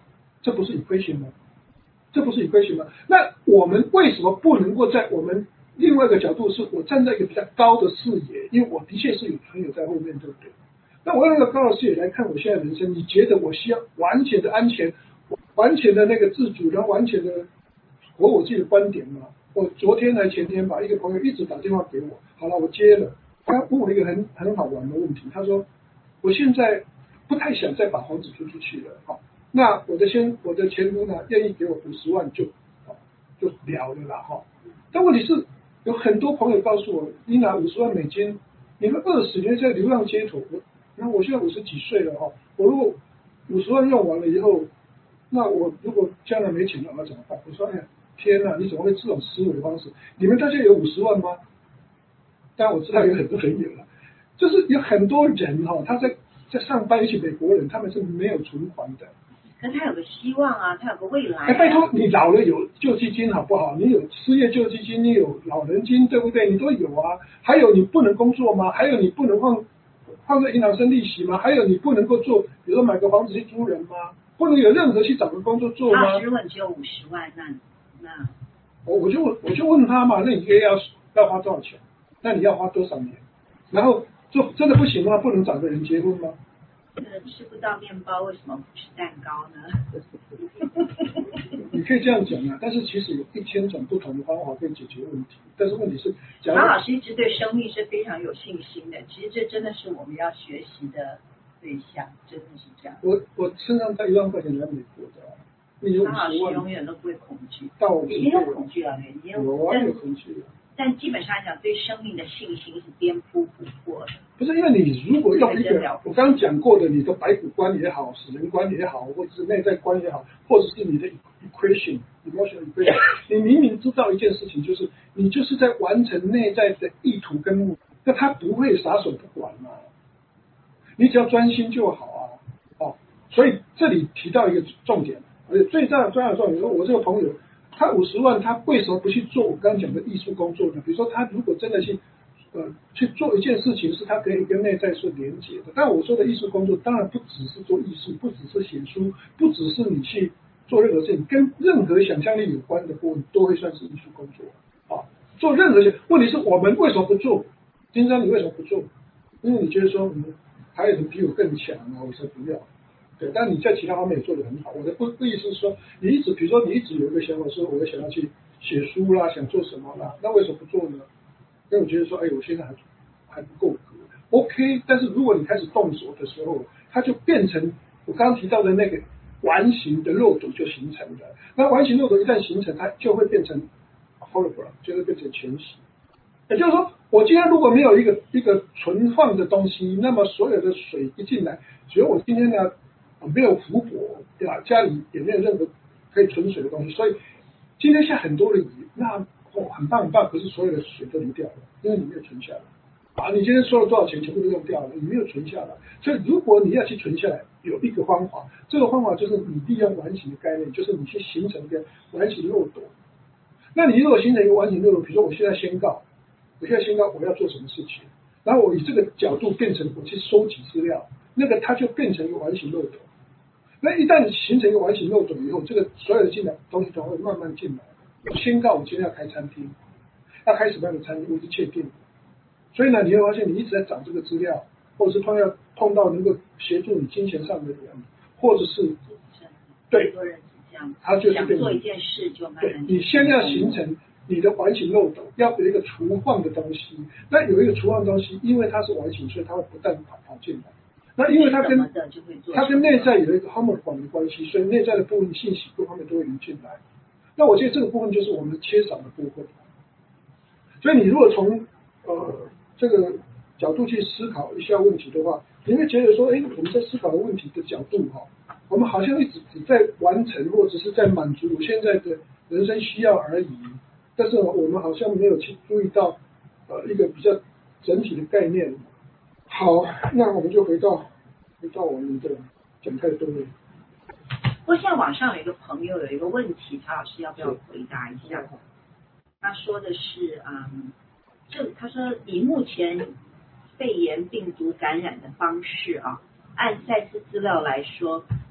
[SPEAKER 2] 这不是equation吗？这不是equation吗？那我们为什么不能够在我们另外一个角度，是我站在一个比较高的视野，因为我的确是有朋友在后面，对不对？那我用那个高的视野来看我现在人生，你觉得我需要完全的安全，完全的那个自主，然后完全的活我自己的观点吗？我昨天还前天吧，一个朋友一直打电话给我，好了，我接了，他问我一个很很好玩的问题，他说我现在不太想再把房子租出去了，好，那我的先我的前夫呢愿意给我五十万就就了了啦，哈，但问题是有很多朋友告诉我，你拿五十万美金，你会二十年在流浪街头，我那我现在五十几岁了哈，我如果五十万用完了以后，那我如果将来没钱了，那怎么办？我说，哎呀，天哪，你怎么会这种思维方式？你们大家有五十万吗？当然我知道有很多人有了，就是有很多人哈、哦，他在在上班，尤其美国人，他们是没有存款的。
[SPEAKER 1] 可是他有个希望啊，他有个未来、啊。
[SPEAKER 2] 哎，拜托，你老了有救济金好不好？你有失业救济金，你有老人金，对不对？你都有啊。还有你不能工作吗？还有你不能放放在银行生利息吗？还有你不能够做，比如说买个房子去租人吗？不能有任何去找个工作做吗？
[SPEAKER 1] 老师问只有五十万，那那
[SPEAKER 2] 我我就我就问他嘛，那你一个月要要花多少钱？那你要花多少年？然后就真的不行吗？不能找个人结婚吗？
[SPEAKER 1] 呃吃不到面包，为什么不吃蛋糕呢？
[SPEAKER 2] 你可以这样讲啊，但是其实有一千种不同的方法可以解决问题。但是问题是，
[SPEAKER 1] 马老师一直对生命是非常有信心的，其实这真的是我们要学习的对象，真的是这样。
[SPEAKER 2] 我我身上带一万块钱来美国的、啊，你有五十万，
[SPEAKER 1] 马老师永远都不会恐惧，
[SPEAKER 2] 到
[SPEAKER 1] 已经有恐惧了，已经
[SPEAKER 2] 有啊，有恐惧了。
[SPEAKER 1] 但基本上讲，对生命的信心是颠扑不破的。
[SPEAKER 2] 不是因为你如果用一个我刚刚讲过的，你的白骨观也好，死人观也好，或者是内在观也好，或者是你的 equation、emotional equation， 你明明知道一件事情，就是你就是在完成内在的意图跟目的，那他不会撒手不管嘛，你只要专心就好啊。哦，所以这里提到一个重点，而且最大的重要的重点，说我这个朋友。他五十万，他为什么不去做我刚刚讲的艺术工作呢？比如说，他如果真的去，呃，去做一件事情，是他可以跟内在是连结的。但我说的艺术工作，当然不只是做艺术，不只是写书，不只是你去做任何事情，跟任何想象力有关的部分，都会算是艺术工作啊。做任何事，问题是我们为什么不做？金山，你为什么不做？因为你觉得说，嗯，还有人比我更强啊，我才不要。对，但你在其他方面也做得很好。我的不不意思是说，你一直比如说你一直有一个想法，说我想要去写书啦，想做什么啦，那为什么不做呢？因为我觉得说，哎，我现在还还不够格。OK， 但是如果你开始动手的时候，它就变成我刚刚提到的那个完形的漏斗就形成了。那完形漏斗一旦形成，它就会变成 hologram， 就会变成全息。也就是说，我今天如果没有一个一个存放的东西，那么所有的水一进来，只有我今天呢。没有湖泊，对吧？家里也没有任何可以存水的东西，所以今天下很多的雨，那哦很棒很棒，可是所有的水都流掉了，因为你没有存下来。啊，你今天收了多少钱，全部都用掉了，你没有存下来。所以如果你要去存下来，有一个方法，这个方法就是你利用完形的概念，就是你去形成一个完形漏斗。那你如果形成一个完形漏斗，比如说我现在宣告，我现在宣告我要做什么事情，然后我以这个角度变成我去收集资料，那个它就变成一个完形漏斗。那一旦形成一个完形漏斗以后，这个所有的进来东西都会慢慢进来。我宣告我今天要开餐厅，要开什么样的餐厅，我是确定的。所以呢，你会发现你一直在找这个资料，或者是碰要碰到能够协助你金钱上的人，或者是对，他就是
[SPEAKER 1] 想做一件事就慢慢。
[SPEAKER 2] 对，你先要形成你的完形漏斗，要有一个储放的东西。那有一个储放的东西，因为它是完形，所以它会不断跑跑进来。那因为它跟它跟内在有一个 hologram 的关系，所以内在的部分信息各方面都会流进来。那我觉得这个部分就是我们缺少的部分。所以你如果从呃这个角度去思考一下问题的话，你会觉得说，哎，我们在思考问题的角度哈，我们好像一直只在完成或者是在满足我现在的人生需要而已。但是我们好像没有去注意到呃一个比较整体的概念。好，那我们就回到回到我们的讲太多了。
[SPEAKER 1] 不过现在网上有一个朋友有一个问题，曹老师要不要回答一下？他说的是，嗯，这他说以目前肺炎病毒感染的方式啊，按赛斯资料来说，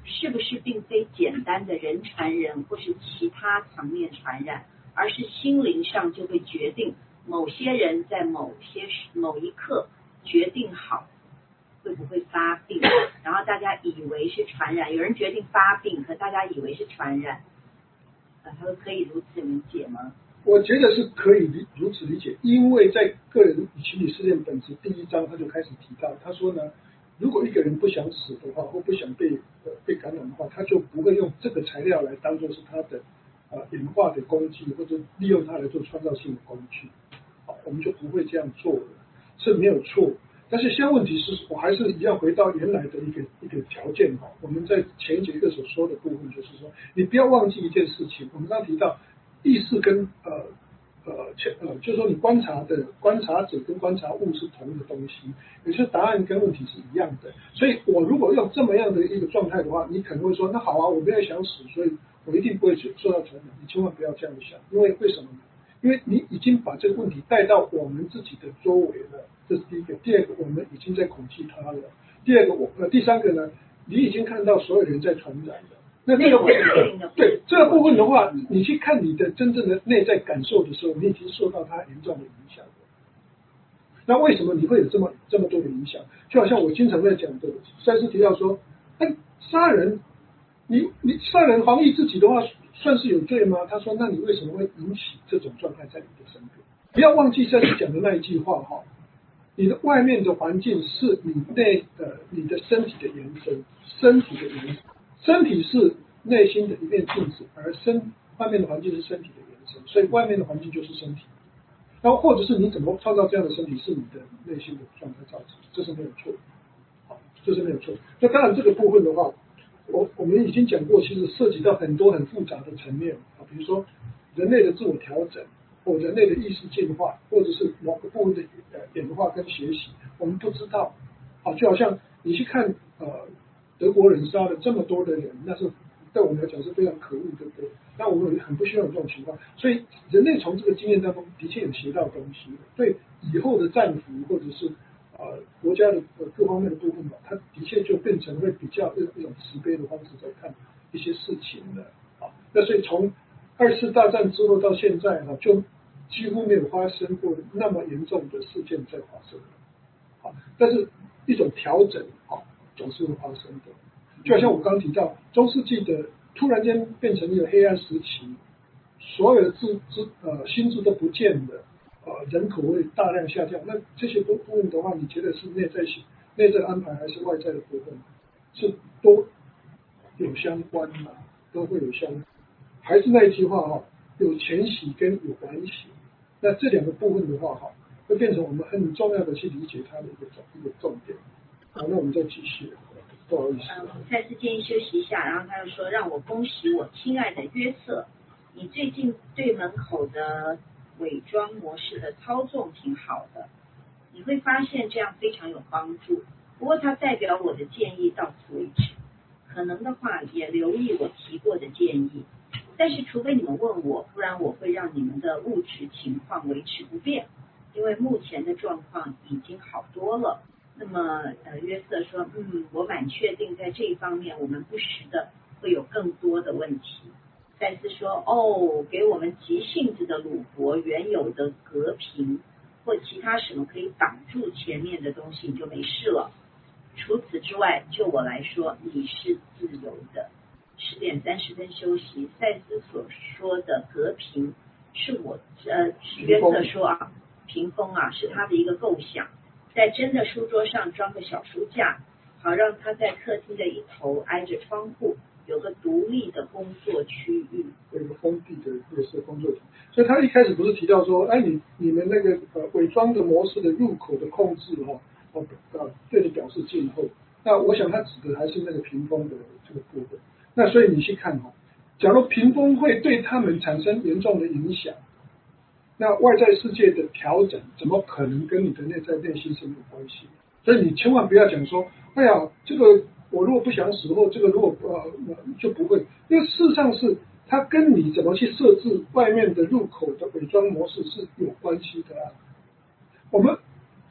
[SPEAKER 1] 是不是并非简单的人传人或是其他层面传染，而是心灵上就会决定某些人在某些某一刻决定好会不会发病，然后大家以为是传染，有人决定发病，可大家以为是传染，呃，他说可以如此理解吗？
[SPEAKER 2] 我觉得是可以理如此理解，因为在个人与情理事件本质第一章他就开始提到，他说呢，如果一个人不想死的话，或不想被呃被感染的话，他就不会用这个材料来当做是他的呃演化的工具，或者利用它来做创造性的工具，好，我们就不会这样做了，是没有错。但是现在问题是我还是一样回到原来的一个一个条件哈，我们在前一节课所说的部分就是说，你不要忘记一件事情，我们刚刚提到意识跟呃呃呃，就是说你观察的观察者跟观察物是同一个东西，也就是答案跟问题是一样的。所以我如果用这么样的一个状态的话，你可能会说，那好啊，我没有想死，所以我一定不会受到传染。你千万不要这样想，因为为什么呢？因为你已经把这个问题带到我们自己的周围了，这是第一个。第二个，我们已经在恐惧它了。第二个，我呃，第三个呢，你已经看到所有人在传染了。那这个部分，对这个部分的话，你去看你的真正的内在感受的时候，你已经受到它严重的影响了。那为什么你会有这么这么多的影响？就好像我经常在讲的，赛斯提到说，哎，杀人，你你杀人防御自己的话，算是有罪吗？他说，那你为什么会引起这种状态在你的身边？不要忘记赛斯讲的那一句话哈，你的外面的环境是你内的你的身体的延伸，身体的延伸，身体是内心的一面镜子，而身外面的环境是身体的延伸，所以外面的环境就是身体。然后或者是你怎么创造这样的身体，是你的内心的状态造成，这是没有错，好，这是没有错。那当然这个部分的话，我我们已经讲过，其实涉及到很多很复杂的层面啊，比如说人类的自我调整，或人类的意识进化，或者是某个部分的呃演化跟学习，我们不知道啊，就好像你去看呃德国人杀了这么多的人，那是对我们来讲是非常可恶，对不对？那我们很不希望有这种情况，所以人类从这个经验当中的确有学到东西，对以后的战俘或者是呃国家的呃各方面的部分吧，它的确就变成会比较用一种慈悲的方式在看一些事情了啊。那所以从二次大战之后到现在啊，就几乎没有发生过那么严重的事件在发生啊。但是一种调整啊，总是会发生的。就好像我刚刚提到中世纪的突然间变成一个黑暗时期，所有的智智呃心智都不见了，呃人口会大量下降。那这些部分的话，你觉得是内在内在安排还是外在的部分？是都有相关嘛？都会有相关。还是那一句话哈，有前喜跟有晚喜。那这两个部分的话哈，会变成我们很重要的去理解它的一个重一个重点。好，那我们再继续。不好意思。
[SPEAKER 1] 嗯，赛斯建议休息一下，然后他就说：“让我恭喜我亲爱的约瑟，你最近对门口的伪装模式的操纵挺好的，你会发现这样非常有帮助。不过它代表我的建议到此为止，可能的话也留意我提过的建议。但是除非你们问我，不然我会让你们的物质情况维持不变，因为目前的状况已经好多了。”那么呃，约瑟说，嗯，我蛮确定在这一方面，我们不时的会有更多的问题。赛斯说，哦，给我们急性子的鲁伯原有的隔屏或其他什么可以挡住前面的东西，你就没事了。除此之外，就我来说，你是自由的。十点三十分休息。赛斯所说的隔屏是我呃，约瑟说啊，屏风啊，是他的一个构想。在真的书桌上装个小书架，好让他在客厅的一头挨着窗户，有个独立的工作区域，
[SPEAKER 2] 有一个封闭的类似工作区。所以他一开始不是提到说，哎，你你们那个呃伪装的模式的入口的控制哈，哦呃对你表示静候。那我想他指的还是那个屏风的这个部分。那所以你去看哈，假如屏风会对他们产生严重的影响。那外在世界的调整怎么可能跟你的内在内心是没有关系？所以你千万不要讲说，哎呀，这个我如果不想死后，这个如果呃就不会，因为事实上是它跟你怎么去设置外面的入口的伪装模式是有关系的啊。我们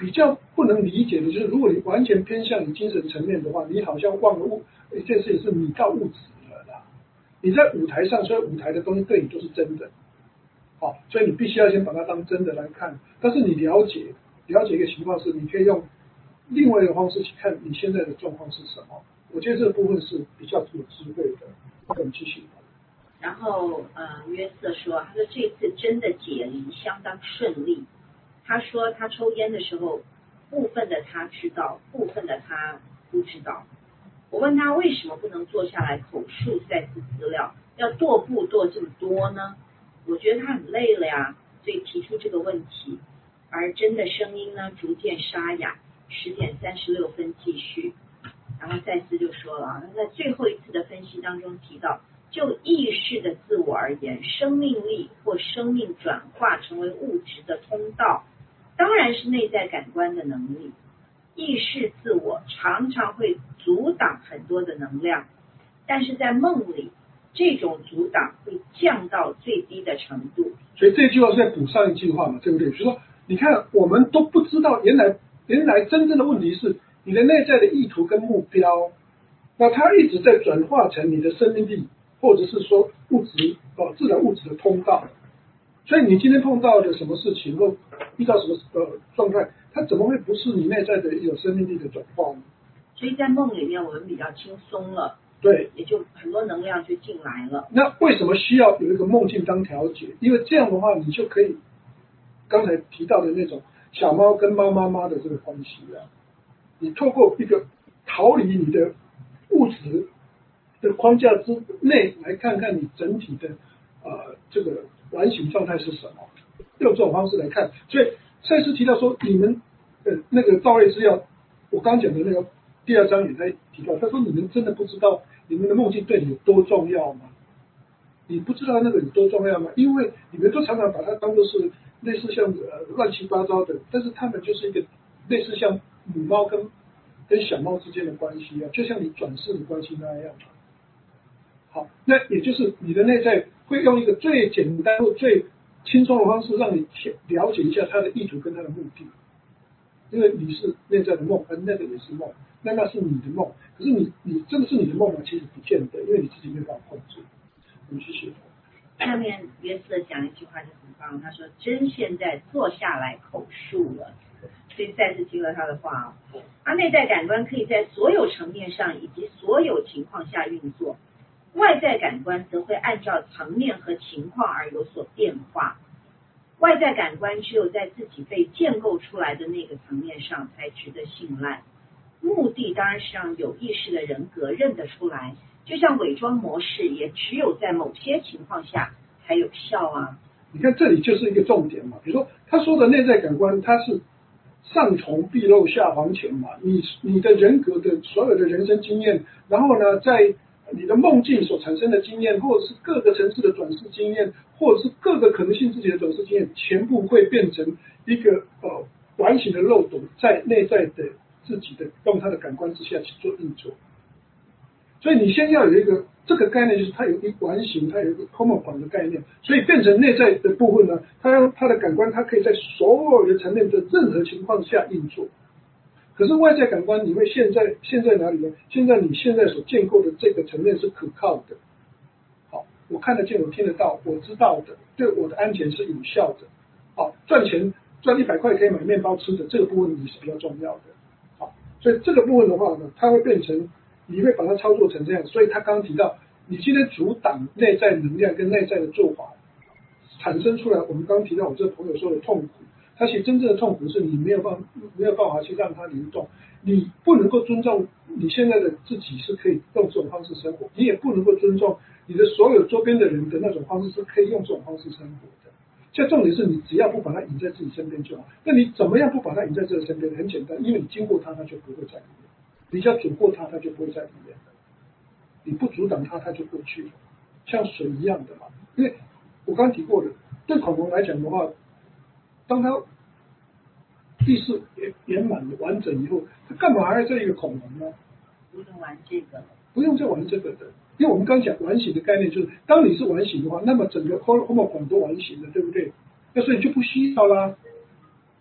[SPEAKER 2] 比较不能理解的就是，如果你完全偏向你精神层面的话，你好像忘了物一件事情是你到物质了啦。你在舞台上，所以舞台的东西对你都是真的，好，所以你必须要先把它当真的来看。但是你了解了解一个情况是，你可以用另外一个方式去看你现在的状况是什么。我觉得这个部分是比较有智慧的。我们继续。
[SPEAKER 1] 然后呃，约瑟说，他说这次真的解离相当顺利。他说他抽烟的时候，部分的他知道，部分的他不知道。我问他为什么不能坐下来口述赛事资料，要踱步踱这么多呢？我觉得他很累了呀，所以提出这个问题。而真的声音呢逐渐沙哑。十点三十六分继续。然后赛斯就说了，他在最后一次的分析当中提到，就意识的自我而言，生命力或生命转化成为物质的通道，当然是内在感官的能力。意识自我常常会阻挡很多的能量，但是在梦里，这种阻挡会降到最低的程度。
[SPEAKER 2] 所以这句话是在补上一句话嘛，对不对？就是说，你看，我们都不知道，原来原来真正的问题是你的内在的意图跟目标，那它一直在转化成你的生命力，或者是说物质哦，自然物质的通道。所以你今天碰到的什么事情或遇到什么呃状态，它怎么会不是你内在的一种生命力的转化呢？
[SPEAKER 1] 所以在梦里面我们比较轻松了，
[SPEAKER 2] 对，
[SPEAKER 1] 也就很多能量就进来了。
[SPEAKER 2] 那为什么需要有一个梦境当调节？因为这样的话，你就可以刚才提到的那种小猫跟猫妈妈的这个关系啊，你透过一个逃离你的物质的框架之内，来看看你整体的呃这个完形状态是什么，用这种方式来看。所以赛斯提到说，你们呃那个造业之要，我刚讲的那个第二章也在提到，他说你们真的不知道你们的梦境对你有多重要吗？你不知道那个有多重要吗？因为你们都常常把它当作是类似像呃乱七八糟的，但是它们就是一个类似像母猫跟跟小猫之间的关系啊，就像你转世的关系那样。好，那也就是你的内在会用一个最简单或最轻松的方式，让你了解一下它的意图跟它的目的。因为你是内在的梦，而那个也是梦，那那是你的梦。可是你你真的是你的梦吗？其实不见得，因为你自己没办法控制。我们继续。
[SPEAKER 1] 下面约瑟讲一句话就很棒，他说：“真现在坐下来口述了。”所以再次听了他的话，他内在感官可以在所有层面上以及所有情况下运作，外在感官则会按照层面和情况而有所变化。外在感官只有在自己被建构出来的那个层面上才值得信赖，目的当然是让有意识的人格认得出来，就像伪装模式也只有在某些情况下才有效啊。
[SPEAKER 2] 你看这里就是一个重点嘛，比如说他说的内在感官，它是上从碧漏下黄泉嘛，你你的人格的所有的人生经验，然后呢，在你的梦境所产生的经验，或者是各个层次的转世经验，或者是各个可能性自己的转世经验，全部会变成一个呃完形的漏斗，在内在的自己的用它的感官之下去做运作。所以你先要有一个这个概念，就是它有一完形，它有一个 common 的概念，所以变成内在的部分呢，它它的感官它可以在所有的层面的任何情况下运作。可是外在感官你会现在现在哪里呢？现在你现在所建构的这个层面是可靠的，好，我看得见，我听得到，我知道的，对我的安全是有效的，好，赚钱赚一百块可以买面包吃的这个部分也是比较重要的，好，所以这个部分的话呢，它会变成你会把它操作成这样，所以他刚刚提到，你今天阻挡内在能量跟内在的做法产生出来，我们刚刚提到我这个朋友说的痛苦。而且真正的痛苦是你没有办法没有办法去让它流动，你不能够尊重你现在的自己是可以用这种方式生活，你也不能够尊重你的所有周边的人的那种方式是可以用这种方式生活的。现在重点是你只要不把它引在自己身边就好。那你怎么样不把它引在自己身边？很简单，因为你经过它，它就不会在里面；你只要走过它，它就不会在里面了。你不阻挡它，它就过去了，像水一样的嘛。因为我刚提过的，对恐龙来讲的话，当它意识圆圆满的完整以后，他干嘛还要这一个恐龙呢？
[SPEAKER 1] 不用玩这个，
[SPEAKER 2] 不用再玩这个的，因为我们刚讲完形的概念就是，当你是完形的话，那么整个 homo 管都完形了，对不对？那所以就不需要啦。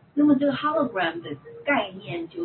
[SPEAKER 1] 那么这个 hologram 的概念就是，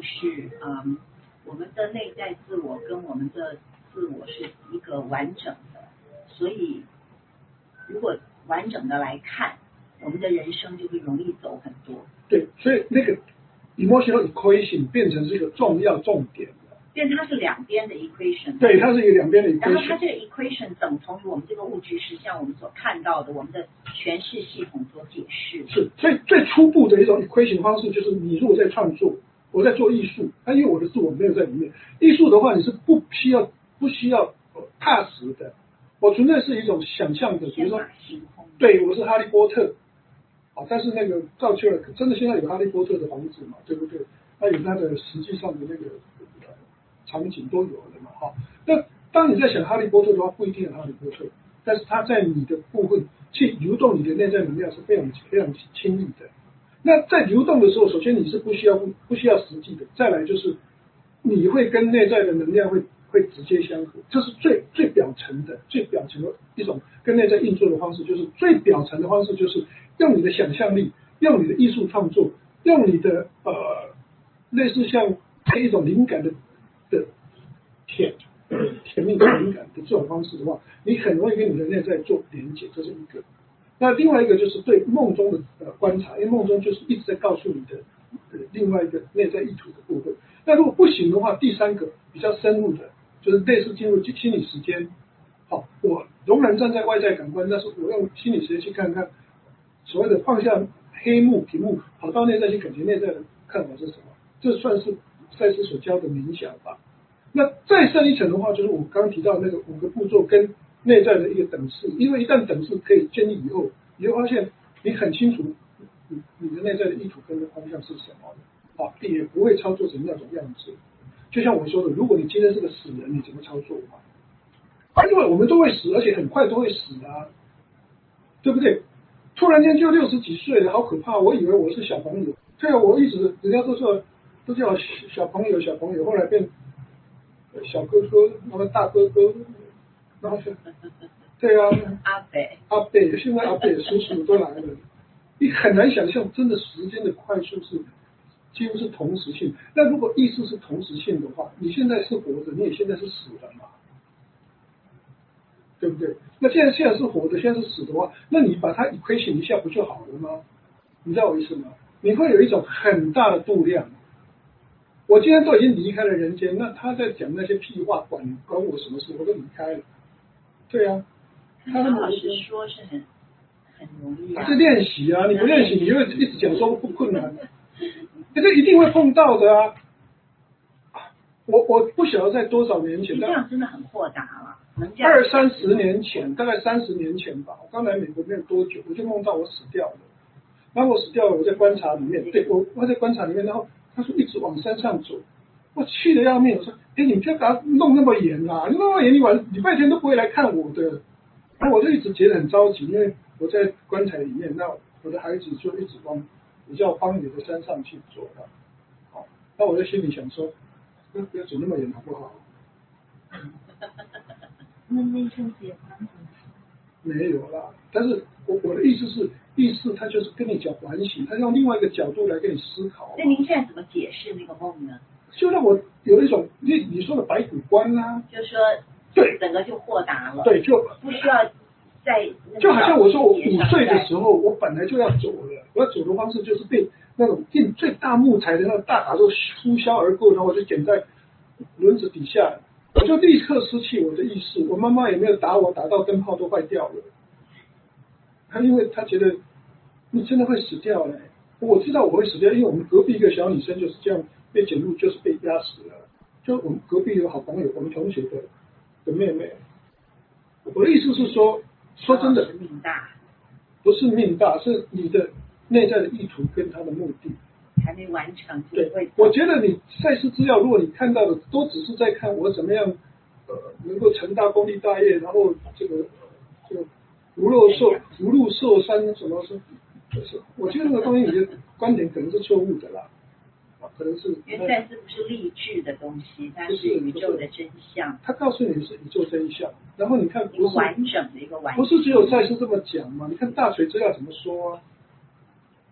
[SPEAKER 1] 嗯，我们的内在自我跟我们的自我是一个完整的，所以如果完整的来看，我们的人生就会容易走很多。
[SPEAKER 2] 对，所以那个 emotional equation 变成是一个重要重点了。
[SPEAKER 1] 因为它是两边的 equation。
[SPEAKER 2] 对，它是一个两边的 equation。
[SPEAKER 1] 然后它这个 equation 等同于我们这个物质实像我们所看到的，我们的诠释系统所解释。
[SPEAKER 2] 是，所以最初步的一种 equation 方式就是，你如果在创作，我在做艺术，那、啊、因为我的自我没有在里面。艺术的话，你是不需要不需要踏实的，我纯粹是一种想象的，比如说，对，我是哈利波特。啊，但是那个造就了，真的现在有哈利波特的房子嘛，对不对？它有它的实际上的那个、呃、场景都有了嘛，哈、哦。那当你在想哈利波特的话，不一定有哈利波特，但是它在你的部分去流动你的内在能量是非常非常轻易的。那在流动的时候，首先你是不需要不不需要实际的，再来就是你会跟内在的能量会会直接相合，这是最最表层的最表层的一种跟内在运作的方式，就是最表层的方式就是用你的想象力，用你的艺术创作，用你的呃类似像一种灵感的的甜甜蜜的灵感的这种方式的话，你很容易跟你的内在做连接，这是一个。那另外一个就是对梦中的呃观察，因为梦中就是一直在告诉你的呃另外一个内在意图的部分。那如果不行的话，第三个比较深入的，就是类似进入心理时间。好，我仍然站在外在感官，但是我用心理时间去看看，所谓的放下黑幕屏幕，跑到内在去感觉内在的看法是什么，这算是赛斯所教的冥想吧。那再深一层的话，就是我刚刚提到那个五个步骤跟内在的一个等式，因为一旦等式可以建立以后，你会发现你很清楚你你的内在的意图跟方向是什么的，啊，也不会操作成那种样子。就像我说的，如果你今天是个死人，你怎么操作嘛？啊，因为我们都会死，而且很快都会死啊，对不对？突然间就六十几岁了，好可怕！我以为我是小朋友，对啊，我一直人家都说都叫我小朋友小朋友，后来变小哥哥，然后大哥哥，然后对啊，
[SPEAKER 1] 阿伯
[SPEAKER 2] 阿伯，现在阿伯叔叔都来了，你很难想象，真的时间的快速是几乎是同时性。那如果意识是同时性的话，你现在是活着，你也现在是死了嘛，对不对？那现在现在是活着，现在是死的话，那你把它 equation 一下不就好了吗？你知道我意思吗？你会有一种很大的度量。我今天都已经离开了人间，那他在讲那些屁话，管管我什么事？我都离开了。对啊，
[SPEAKER 1] 他那么老实说是很很容易、啊。
[SPEAKER 2] 是练习啊，你不练习，你就一直讲说不困难，这一定会碰到的啊。我我不晓得在多少年前，
[SPEAKER 1] 这样真的很豁达了。
[SPEAKER 2] 二三十年前，大概三十年前吧，我刚来美国没有多久，我就梦到我死掉了。然后我死掉了，我在观察里面，对我我在观察里面，然后他说一直往山上走，我气得要命。我说，哎，你不要把它弄那么严啊，你那么严，你晚礼拜天都不会来看我的。然后我就一直觉得很着急，因为我在棺材里面，那我的孩子就一直往比较荒野的山上去走了。好，那我在心里想说，不要走那么远好不好？
[SPEAKER 3] 那那阵子有帮助？
[SPEAKER 2] 没有啦，但是我我的意思是，意识它就是跟你讲完形，它用另外一个角度来跟你思考。
[SPEAKER 1] 那您现在怎么解释那个梦呢？
[SPEAKER 2] 就让我有一种你你说的白骨观啊，
[SPEAKER 1] 就是说，
[SPEAKER 2] 对，
[SPEAKER 1] 整个就豁达了，
[SPEAKER 2] 对，就
[SPEAKER 1] 不需要再
[SPEAKER 2] 就好像我说我五岁的时候，我本来就要走了，我要走的方式就是被那种印最大木材的那个大打就呼啸而过，然后我就捡在轮子底下。我就立刻失去我的意识，我妈妈也没有打我，打到灯泡都坏掉了。她因为她觉得你真的会死掉嘞，我知道我会死掉，因为我们隔壁一个小女生就是这样被捡入，就是被压死了。就我们隔壁有好朋友，我们同学的的妹妹。我的意思是说，说真的，
[SPEAKER 1] 命大，
[SPEAKER 2] 不是命大，是你的内在的意图跟他的目的。
[SPEAKER 1] 还没完成，
[SPEAKER 2] 对，我觉得你赛事资料，如果你看到的都只是在看我怎么样，呃，能够成大功立大业，然后这个这个福禄寿福禄寿山什么是，就是我觉得那个东西你的观点可能是错误的啦，啊，可能是
[SPEAKER 1] 因为赛事不是励志的东西，它是宇宙的真相。
[SPEAKER 2] 它告诉你是宇宙真相，然后你看不是
[SPEAKER 1] 完整的一个完，
[SPEAKER 2] 不是只有赛事这么讲嘛？你看大锤资料怎么说啊？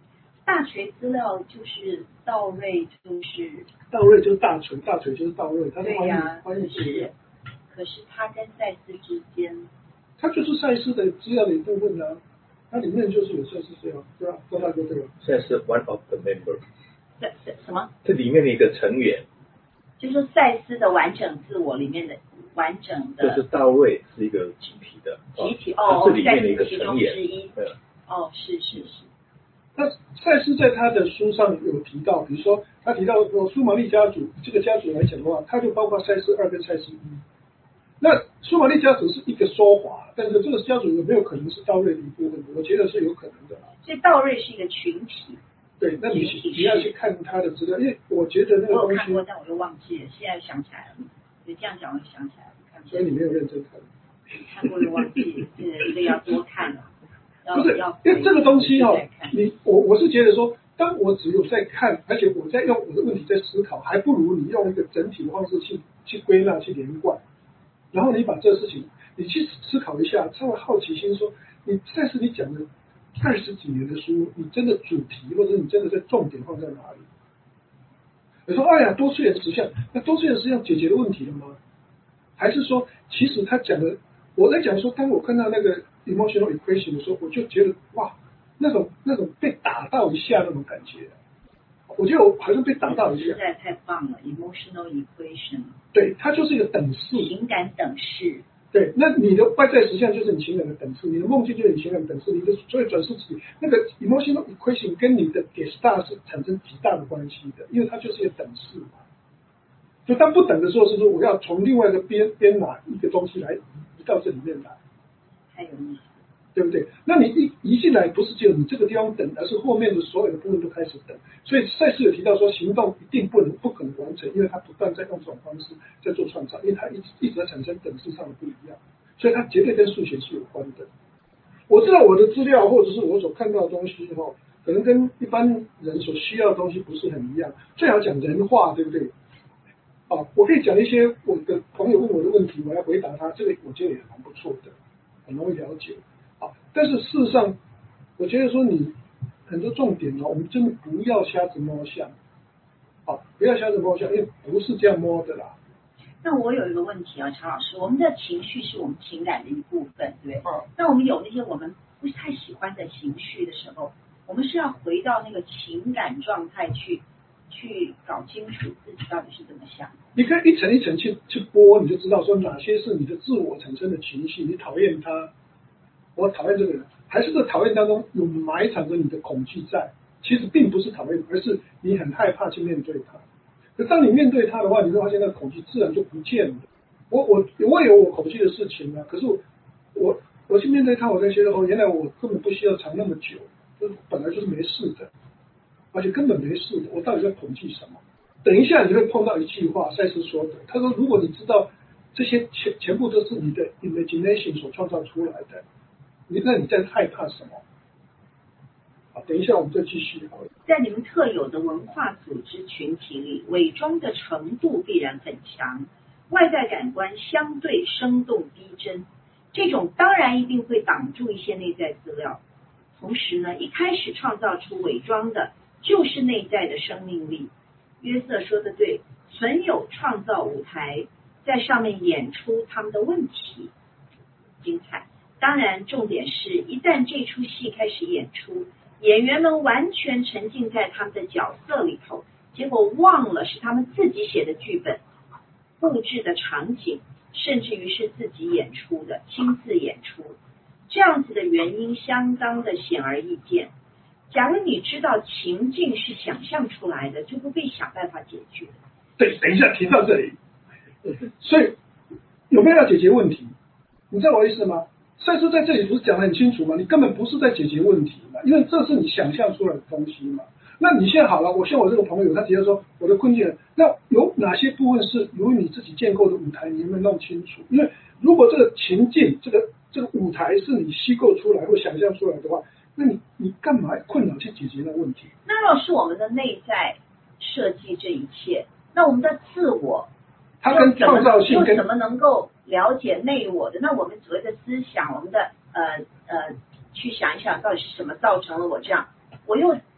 [SPEAKER 1] 大锤资料就是道瑞，就是
[SPEAKER 2] 道瑞就是大锤，大锤就是道瑞，他是翻译、
[SPEAKER 1] 啊、
[SPEAKER 2] 翻译学的。
[SPEAKER 1] 可是他跟赛斯之间，
[SPEAKER 2] 他就是赛斯的资料的一部分啊，它里面就是有赛斯资料，对吧？周大哥对吧？
[SPEAKER 4] 赛斯 one of the member。
[SPEAKER 1] 什什么？
[SPEAKER 4] 这里面的一个成员。
[SPEAKER 1] 就是说赛斯的完整自我里面的完整的。
[SPEAKER 4] 就是道瑞是一个集体的。
[SPEAKER 1] 集体哦，
[SPEAKER 4] 是里面的一个成员
[SPEAKER 1] 之一。
[SPEAKER 4] 对。
[SPEAKER 1] 哦，是是是。
[SPEAKER 2] 那赛斯在他的书上有提到，比如说他提到说苏玛利家族这个家族来讲的话，他就包括赛斯二跟赛斯一。那苏玛利家族是一个说法，但是这个家族有没有可能是道瑞的一部分？我觉得是有可能的。
[SPEAKER 1] 所以道瑞是一个群体。
[SPEAKER 2] 对，那你你要去看他的资料，因为我觉得那个东西。
[SPEAKER 1] 我有看过，但我又忘记了，现在想起来了。你这样讲，我就想起来了。看
[SPEAKER 2] 所以你没有认真看。
[SPEAKER 1] 看过又忘记，这一个要多看了。
[SPEAKER 2] 不是，因为这个东西哦，你我我是觉得说，当我只有在看，而且我在用我的问题在思考，还不如你用一个整体的方式去去归纳、去连贯，然后你把这个事情你去思考一下，稍微好奇心说，你赛斯你讲的二十几年的书，你真的主题或者你真的在重点放在哪里？你说，哎呀，多次元实相，那多次元实相解决了问题了吗？还是说，其实他讲的，我在讲说，当我看到那个 emotional equation 的时候，我就觉得哇，那种那种被打到一下那种感觉，我觉得我好像被打到一下。
[SPEAKER 1] 实在太棒了 ，emotional equation。
[SPEAKER 2] 对，它就是一个等式，
[SPEAKER 1] 情感等式。
[SPEAKER 2] 对，那你的外在实相就是你情感的等式，你的梦境就是你情感的等式，你的所有转世体那个 emotional equation 跟你的 gestalt 是产生极大的关系的，因为它就是一个等式嘛。就当不等的时候，是说我要从另外一个边边拿一个东西来移到这里面来，
[SPEAKER 1] 太有意思，
[SPEAKER 2] 对不对？那你一移进来，不是只有你这个地方等，而是后面的所有的部分都开始等。所以赛斯有提到说，行动一定不能不可能完成，因为它不断在用这种方式在做创造，因为它一直一直在产生等式上的不一样，所以它绝对跟数学是有关的。我知道我的资料或者是我所看到的东西哈，可能跟一般人所需要的东西不是很一样，最好讲人话，对不对？啊，我可以讲一些我的朋友问我的问题，我来回答他，这个我觉得也蛮不错的，很容易了解。啊，但是事实上，我觉得说你很多重点呢，我们真的不要瞎子摸象，啊，不要瞎子摸象，因为不是这样摸的啦。
[SPEAKER 1] 那我有一个问题啊，常老师，我们的情绪是我们情感的一部分，对不对？
[SPEAKER 2] 啊，
[SPEAKER 1] 那我们有那些我们不太喜欢的情绪的时候，我们是要回到那个情感状态去。去搞清楚自己到底是怎么想的。
[SPEAKER 2] 你可以一层一层去去剥，你就知道说哪些是你的自我产生的情绪，你讨厌他，我讨厌这个人，还是这讨厌当中有埋藏着你的恐惧在，其实并不是讨厌，而是你很害怕去面对他。可当你面对他的话，你会发现那个恐惧自然就不见了。我我我有我恐惧的事情啊，可是我我我去面对他，我才觉得哦，原来我根本不需要藏那么久，就是本来就是没事的。而且根本没事的，我到底在恐惧什么？等一下你会碰到一句话，赛斯说的，他说如果你知道这些全全部都是你的 imagination 所创造出来的，你那你在害怕什么？好，等一下我们再继续。
[SPEAKER 1] 在你们特有的文化组织群体里，伪装的程度必然很强，外在感官相对生动逼真，这种当然一定会挡住一些内在资料。同时呢，一开始创造出伪装的就是内在的生命力。约瑟说的对，存有创造舞台，在上面演出他们的问题，精彩。当然，重点是一旦这出戏开始演出，演员们完全沉浸在他们的角色里头，结果忘了是他们自己写的剧本、布置的场景，甚至于是自己演出的，亲自演出。这样子的原因相当的显而易见。假如你知道情境是想象出来的，就不必想办法解决。
[SPEAKER 2] 对，等一下提到这里，所以有没有要解决问题？你知道我的意思吗？赛斯在这里不是讲得很清楚吗？你根本不是在解决问题嘛，因为这是你想象出来的东西嘛。那你现在好了，我像我这个朋友，他提到说我的困境，那有哪些部分是由于你自己建构的舞台，你有没有弄清楚？因为如果这个情境，这个这个舞台是你虚构出来或想象出来的话，那你你干嘛困扰去解决那个问题？
[SPEAKER 1] 那若是我们的内在设计这一切，那我们的自我，
[SPEAKER 2] 它跟创造性跟
[SPEAKER 1] 又怎么能够了解内我的？那我们所谓的思想，我们的呃呃，去想一想到底是什么造成了我这样，我又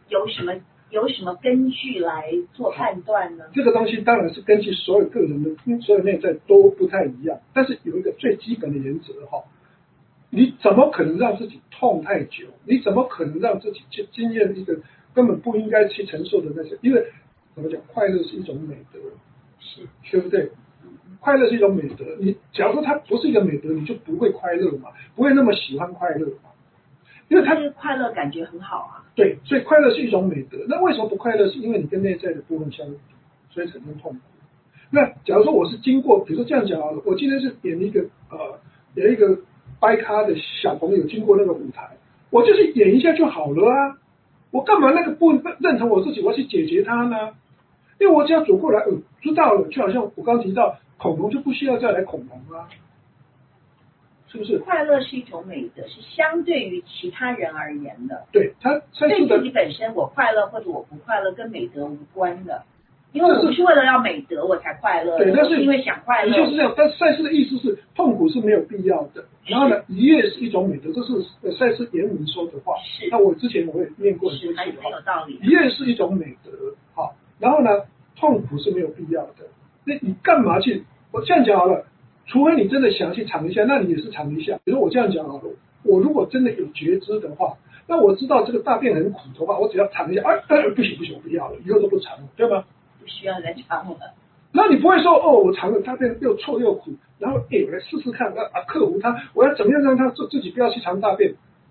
[SPEAKER 1] 有什么有什么根据来做判断呢？
[SPEAKER 2] 这个东西当然是根据所有个人的所有内在都不太一样，但是有一个最基本的原则哈，你怎么可能让自己痛太久？你怎么可能让自己去经验一个根本不应该去承受的那些？因为怎么讲，快乐是一种美德，
[SPEAKER 1] 是
[SPEAKER 2] 对不对？快乐是一种美德，你假如说它不是一个美德，你就不会快乐嘛，不会那么喜欢快乐嘛，因为它
[SPEAKER 1] 快乐感觉很好啊。
[SPEAKER 2] 对，所以快乐是一种美德。那为什么不快乐？是因为你跟内在的部分相抵，所以产生痛苦。那假如说我是经过，比如说这样讲好了，我今天是演一个呃演一个掰咖的小朋友经过那个舞台，我就是演一下就好了啊，我干嘛那个不认同我自己，我要去解决它呢？因为我只要走过来，呃，知道了，就好像我刚提到恐龙就不需要再来恐龙啊，是不是？
[SPEAKER 1] 快乐是一种美德，是相对于其他人而言的。
[SPEAKER 2] 对，它
[SPEAKER 1] 对自己本身，我快乐或者我不快乐跟美德无关的，因为我不是为了要美德我才快乐，
[SPEAKER 2] 对，但是
[SPEAKER 1] 因为想快乐。
[SPEAKER 2] 就是这样，但赛斯的意思是痛苦是没有必要的。然后呢，愉悦是一种美德，这是赛斯原文说的话。
[SPEAKER 1] 是。
[SPEAKER 2] 那我之前我也念过很多次，
[SPEAKER 1] 很有道理。
[SPEAKER 2] 愉悦是一种美德，好，然后呢，痛苦是没有必要的。那你干嘛去？我这样讲好了，除非你真的想去尝一下，那你也是尝一下。比如我这样讲好了，我如果真的有觉知的话，那我知道这个大便很苦的话，我只要尝一下，哎，哎不行不行，我不要了，以后都不尝了，对吗？
[SPEAKER 1] 不需要再尝了。
[SPEAKER 2] 那你不会说哦，我尝了大便又臭又苦，然后哎，我来试试看，啊啊，克服它，我要怎么样让它自自己不要去尝大便？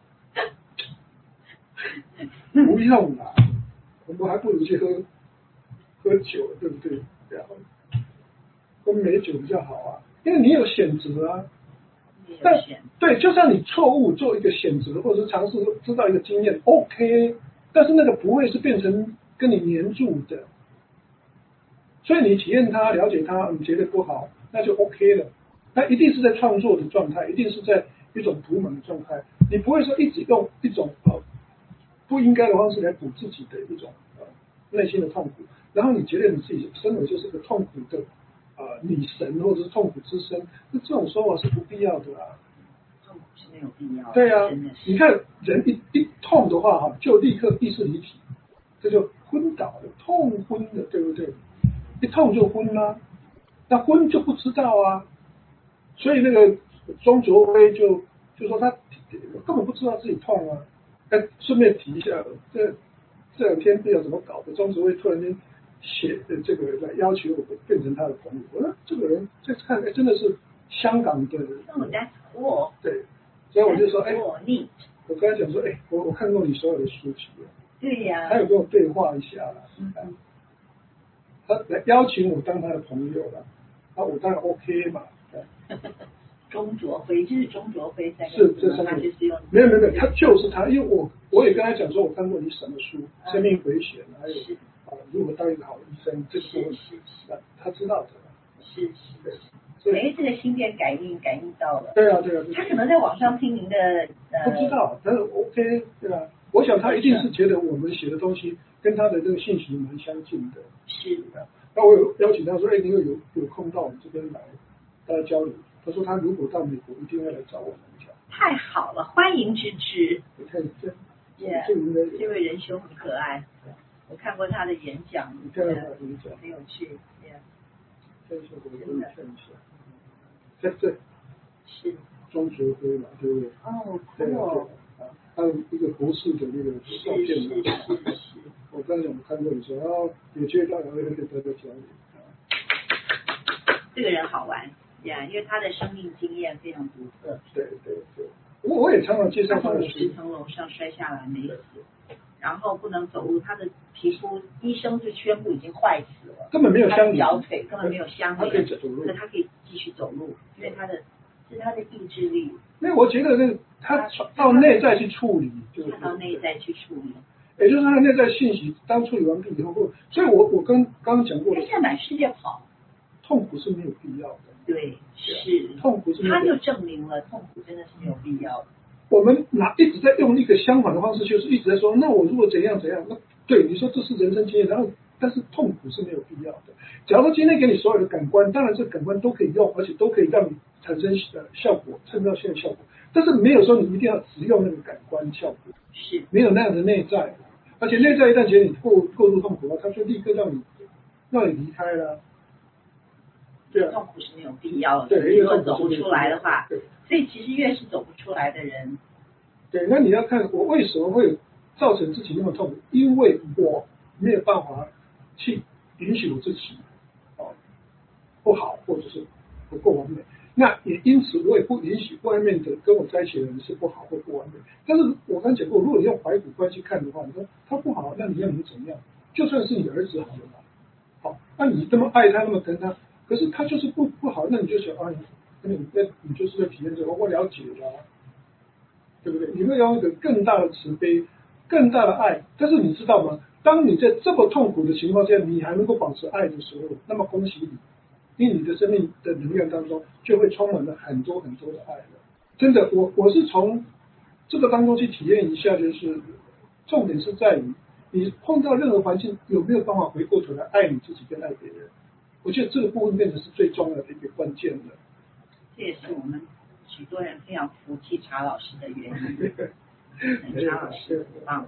[SPEAKER 2] 不用啦，我们还不如去喝喝酒，对不对？对啊，喝美酒比较好啊，因为你有选择啊。但对，就算你错误做一个选择，或者是尝试知道一个经验 ，OK， 但是那个不会是变成跟你黏住的。所以你体验它、了解它，你觉得不好，那就 OK 了。那一定是在创作的状态，一定是在一种补满的状态。你不会说一直用一种呃不应该的方式来补自己的一种呃内心的痛苦，然后你觉得你自己身为就是个痛苦的呃女神或者是痛苦之身，那这种说法是不必要的啊。
[SPEAKER 1] 痛苦是没有必要的。
[SPEAKER 2] 对啊，你看人一一痛的话哈，就立刻意识离体，这就昏倒了，痛昏了，对不对？一痛就昏啦、啊，那昏就不知道啊，所以那个钟卓辉就就说他根本不知道自己痛啊。哎，顺便提一下，这这两天不知道怎么搞的，钟卓辉突然间写这个来要求我变成他的朋友，我说这个人这看哎真的是香港的，
[SPEAKER 1] 哦 ，That's cool。
[SPEAKER 2] 对，所以我就说哎，
[SPEAKER 1] 我
[SPEAKER 2] 我跟他讲说哎，我我看过你所有的书籍了，
[SPEAKER 1] 对呀、啊，
[SPEAKER 2] 他有跟我对话一下了。
[SPEAKER 1] 嗯
[SPEAKER 2] 他来邀请我当他的朋友了，那我当然 OK 嘛。
[SPEAKER 1] 钟卓辉就是钟卓辉在
[SPEAKER 2] 是这上面
[SPEAKER 1] 就是用
[SPEAKER 2] 没有没有没有，他就是他，因为我我也跟他讲说，我看过你什么书，嗯、生命回旋，还有啊如何当一个好医生，这个是是是，他知道的。
[SPEAKER 1] 是是是，哎，这个心电感应感应到了。
[SPEAKER 2] 对啊对啊。
[SPEAKER 1] 他可能在网上听您的呃。
[SPEAKER 2] 不知道，但是 OK 对吧？我想他一定是觉得我们写的东西跟他的这个信息蛮相近的。
[SPEAKER 1] 是
[SPEAKER 2] 的。那我有邀请他说，哎，你有有有空到我们这边来，大家交流。他说他如果到美国，一定要来找我们讲。
[SPEAKER 1] 太好了，欢迎之至。
[SPEAKER 2] 你看这，
[SPEAKER 1] yeah, 这位仁兄很可爱，我看过他的演讲，
[SPEAKER 2] 你看他的演讲
[SPEAKER 1] 很有趣。
[SPEAKER 2] 看一下我给你看一下，这这
[SPEAKER 1] 是
[SPEAKER 2] 钟卓辉嘛，对不对？
[SPEAKER 1] 哦，
[SPEAKER 2] 对对。还有一个博士的那个照片嘛，
[SPEAKER 1] 是是是。
[SPEAKER 2] 我刚才我看过你说，然后有机会到两位可以得到交流。
[SPEAKER 1] 这个人好玩呀，因为他的生命经验非常独特。
[SPEAKER 2] 对对对，我我也常常介绍他的书。
[SPEAKER 1] 从五十层楼上摔下来没死，然后不能走路，他的皮肤医生就宣布已经坏死了，
[SPEAKER 2] 根本没有相连，
[SPEAKER 1] 小腿根本没有相连，
[SPEAKER 2] 他可以走路，
[SPEAKER 1] 可他可以继续走路，因为他的是他的意志力。
[SPEAKER 2] 因为我觉得那个他到内在去处理，就是
[SPEAKER 1] 他到内在去处理，
[SPEAKER 2] 也就是他的内在信息当处理完毕以后，所以我我跟刚刚讲过，
[SPEAKER 1] 他现在满世界跑，
[SPEAKER 2] 痛苦是没有必要的。
[SPEAKER 1] 对，是
[SPEAKER 2] 痛苦是没有必要的，
[SPEAKER 1] 他就证明了痛苦真的是没有必要的。
[SPEAKER 2] 我们拿一直在用一个相反的方式，就是一直在说，那我如果怎样怎样，那对你说这是人生经验，然后但是痛苦是没有必要的。假如说今天给你所有的感官，当然这感官都可以用，而且都可以让你产生呃效果，创造性的效果，但是没有说你一定要只用那个感官效果，
[SPEAKER 1] 是
[SPEAKER 2] 没有那样的内在。 而且内在一旦觉得你过过度痛苦了，他就立刻让你让你离开了。对啊，
[SPEAKER 1] 痛苦是没有必要的。
[SPEAKER 2] 对，
[SPEAKER 1] 如果走不出来的话，
[SPEAKER 2] 对，
[SPEAKER 1] 所以其实越是走不出来的人，
[SPEAKER 2] 对，那你要看我为什么会造成自己那么痛苦，因为我没有办法去允许我自己哦不好，或者是不够完美。那也因此，我也不允许外面的跟我在一起的人是不好或不完美。但是我刚讲过，如果你用怀古观去看的话，你说他不好，那你要你怎么样？就算是你儿子好了嘛，好，那你这么爱他，那么疼他，可是他就是不不好，那你就想啊，那你那你就是在体验这个，我了解了，对不对？你会用一个更大的慈悲、更大的爱。但是你知道吗？当你在这么痛苦的情况下，你还能够保持爱的时候，那么恭喜你。因为你的生命的能量当中就会充满了很多很多的爱了。真的，我我是从这个当中去体验一下，就是重点是在于你碰到任何环境有没有办法回过头来爱你自己跟爱别人。我觉得这个部分变成是最重要的一个关键了。
[SPEAKER 1] 这也是我们许多人非常服气查老师的原因。查老师很棒。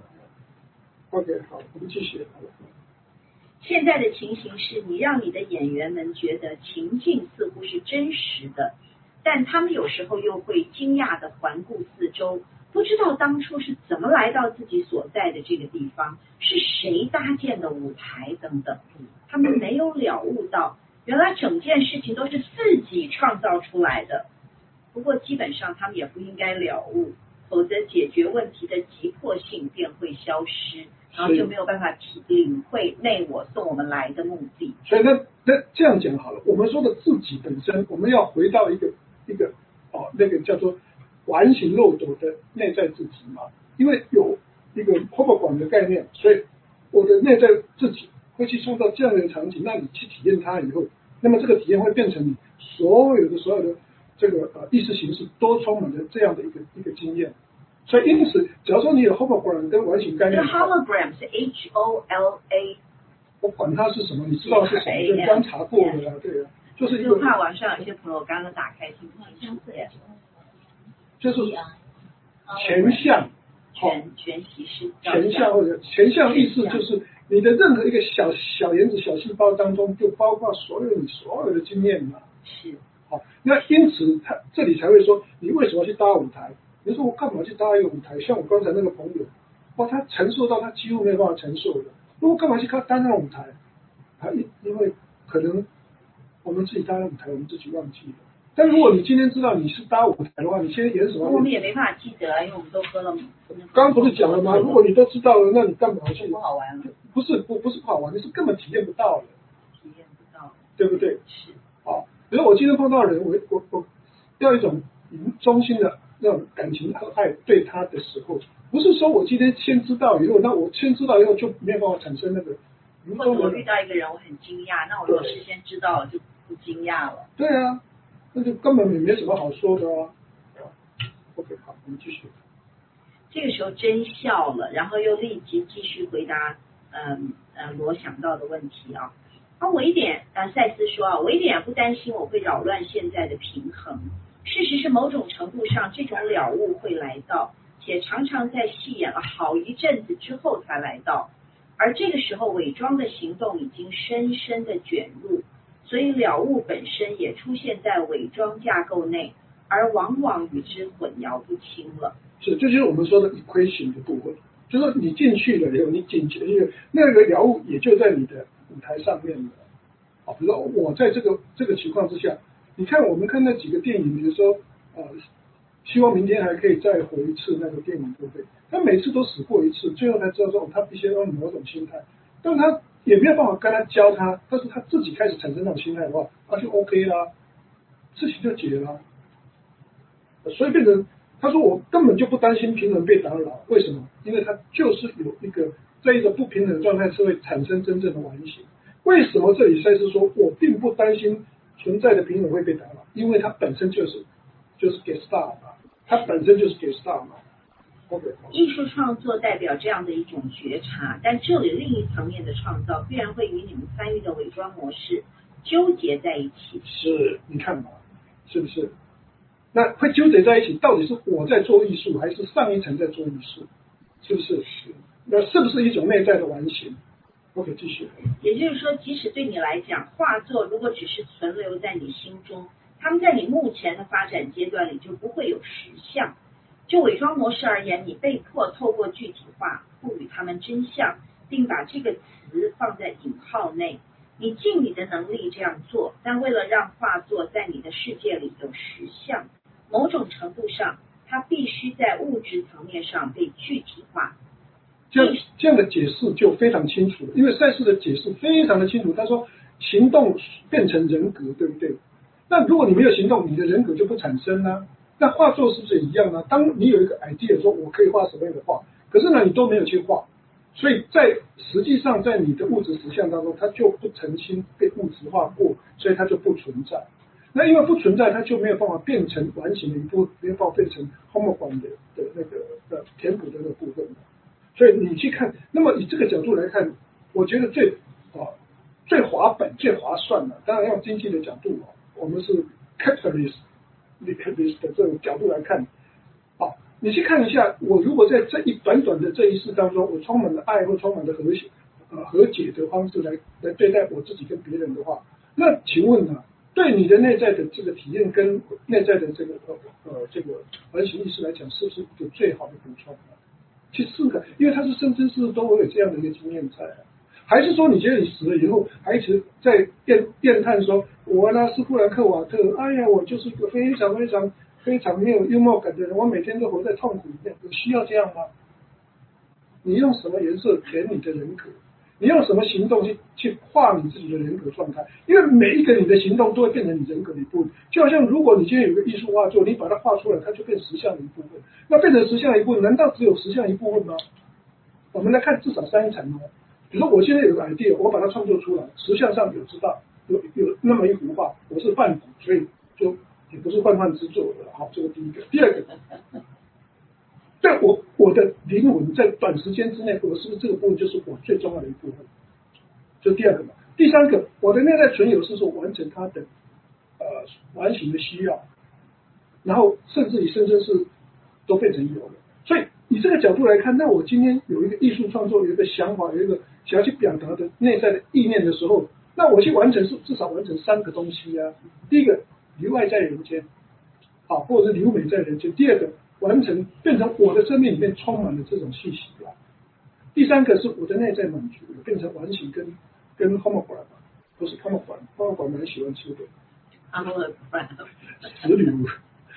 [SPEAKER 2] OK， 好，我们继续。
[SPEAKER 1] 现在的情形是你让你的演员们觉得情境似乎是真实的，但他们有时候又会惊讶地环顾四周，不知道当初是怎么来到自己所在的这个地方，是谁搭建的舞台等等。他们没有了悟到，原来整件事情都是自己创造出来的。不过基本上他们也不应该了悟，否则解决问题的急迫性便会消失。然后就没有办法体领会内我送我们来的目的。
[SPEAKER 2] 所以那那这样讲好了，我们说的自己本身，我们要回到一个一个哦那个叫做完形漏斗的内在自己嘛。因为有一个 Hoverboard 的概念，所以我的内在自己会去创造这样的一个场景，那你去体验它以后，那么这个体验会变成你所有的所有的这个呃意识形式都充满了这样的一个一个经验。所以因此，假如说你有 hologram 跟完形概念，
[SPEAKER 1] 这 hologram 是 H O L A，
[SPEAKER 2] 我管它是什么，你知道是什么，就观察过的啦，对啊，就是一个。
[SPEAKER 1] 就怕网上有些朋友刚刚打开听不清楚，
[SPEAKER 2] 就是前向，
[SPEAKER 1] 全全息式，
[SPEAKER 2] 前向或者前向意识就是你的任何一个小小原子、小细胞当中，就包括所有你所有的经验嘛。
[SPEAKER 1] 是。
[SPEAKER 2] 好，那因此他这里才会说，你为什么去搭舞台？你说我干嘛去搭一个舞台？像我刚才那个朋友，哇，他承受到他几乎没有办法承受的。那我干嘛去搭那舞台？啊，因因为可能我们自己搭那舞台，我们自己忘记了。但如果你今天知道你是搭舞台的话，你现在演什么？
[SPEAKER 1] 我们也没办法记得啊，因为我们都喝了。
[SPEAKER 2] 刚刚不是讲了吗？如果你都知道了，那你干嘛去？
[SPEAKER 1] 不好玩了。
[SPEAKER 2] 不是不不是不好玩，你是根本体验不到了。
[SPEAKER 1] 体验不到，
[SPEAKER 2] 对不对？
[SPEAKER 1] 是。
[SPEAKER 2] 好，比如我今天碰到人，我我我要一种衷心的那种感情和爱对他的时候，不是说我今天先知道以后，那我先知道以后就没有办法产生那个。
[SPEAKER 1] 或者我遇到一个人，我很惊讶，那我如果事先知道了，就不惊讶了。
[SPEAKER 2] 对啊，那就根本也没什么好说的啊。OK， 好，我们继续。
[SPEAKER 1] 这个时候真笑了，然后又立即继续回答，嗯呃罗想到的问题啊。啊，我一点呃赛斯说啊，我一点也不担心我会扰乱现在的平衡。事实是某种程度上，这种了悟会来到，且常常在戏演了好一阵子之后才来到。而这个时候，伪装的行动已经深深的卷入，所以了悟本身也出现在伪装架构内，而往往与之混淆不清了。
[SPEAKER 2] 是，这就是我们说的 equation 的部分，就是你进去了以后，你进去，因为那个了悟也就在你的舞台上面了。啊，比如说我在这个这个情况之下，你看我们看那几个电影，比如说呃，希望明天还可以再活一次那个电影，对不对？他每次都死过一次，最后才知道说、哦、他必须要用某种心态，但他也没有办法跟他教他，但是他自己开始产生那种心态的话，那就 OK 啦，事情就解了。所以变成他说我根本就不担心平衡被打扰，为什么？因为他就是有一个在一个不平衡的状态是会产生真正的完形。为什么这里赛斯说我并不担心存在的平衡会被打扰？因为它本身就是就是给 star 嘛，它本身就是给 star 嘛。Okay.
[SPEAKER 1] 艺术创作代表这样的一种觉察，但这里另一层面的创造必然会与你们参与的伪装模式纠结在一起。
[SPEAKER 2] 是，你看嘛，是不是？那会纠结在一起，到底是我在做艺术，还是上一层在做艺术？是不是？是。 那是不是一种内在的完形 ？OK， 继续。
[SPEAKER 1] 也就是说，即使对你来讲，画作如果只是存留在你心中，他们在你目前的发展阶段里就不会有实相。就伪装模式而言，你被迫透过具体化赋予他们真相，并把这个词放在引号内。你尽你的能力这样做，但为了让画作在你的世界里有实相，某种程度上，它必须在物质层面上被具体化。
[SPEAKER 2] 这样这样的解释就非常清楚了，因为赛斯的解释非常的清楚。他说，行动变成人格，对不对？那如果你没有行动，你的人格就不产生啊。那画作是不是一样呢？当你有一个 idea 说我可以画什么样的画，可是呢你都没有去画，所以在实际上在你的物质实相当中，它就不曾经被物质化过，所以它就不存在。那因为不存在，它就没有办法变成完形的一部分，没有办法变成 homogram 的的那个的填补的那个部分。所以你去看，那么以这个角度来看，我觉得最啊最划本、最划算的，当然用经济的角度啊，我们是 capitalist。capitalist 的这种角度来看，啊，你去看一下，我如果在这一短短的这一世当中，我充满了爱或充满了和谐、呃和解的方式来来对待我自己跟别人的话，那请问呢、啊，对你的内在的这个体验跟内在的这个呃呃这个完形意识来讲，是不是有最好的补充呢？去试看，因为他是生生世世都会有这样的一个经验在、啊。还是说你觉得你死了以后，还一直在电电叹说，我呢是富兰克瓦特，哎呀，我就是一个非常非常非常没有幽默感的人，我每天都活在痛苦里面，有需要这样吗？你用什么颜色填你的人格？你用什么行动去去画你自己的人格状态？因为每一个你的行动都会变成你人格的一部分。就好像如果你今天有一个艺术画作，你把它画出来，它就变实相的一部分。那变成实相的一部分，难道只有实相一部分吗？我们来看至少三层哦。比如说我现在有个 idea， 我把它创作出来，实相上有知道有有那么一幅画，我是梵谷，所以就也不是泛泛之作的。好，这个第一个。第二个，在我我的灵魂在短时间之内，我是不是这个部分就是我最重要的一部分？这第二个嘛。第三个，我的内在存有是说完成它的呃完形的需要，然后甚至于甚至是都变成有了。所以以这个角度来看，那我今天有一个艺术创作，有一个想法，有一个想要去表达的内在的意念的时候，那我去完成是至少完成三个东西啊。第一个，留爱在人间，啊，或者是留美在人间。第二个，完成变成我的生命里面充满了这种气息啊。第三个是我的内在满足，变成完形跟跟 homogram， 不是 homogram，homogram 蛮喜欢吃的。
[SPEAKER 1] homogram
[SPEAKER 2] 死女巫。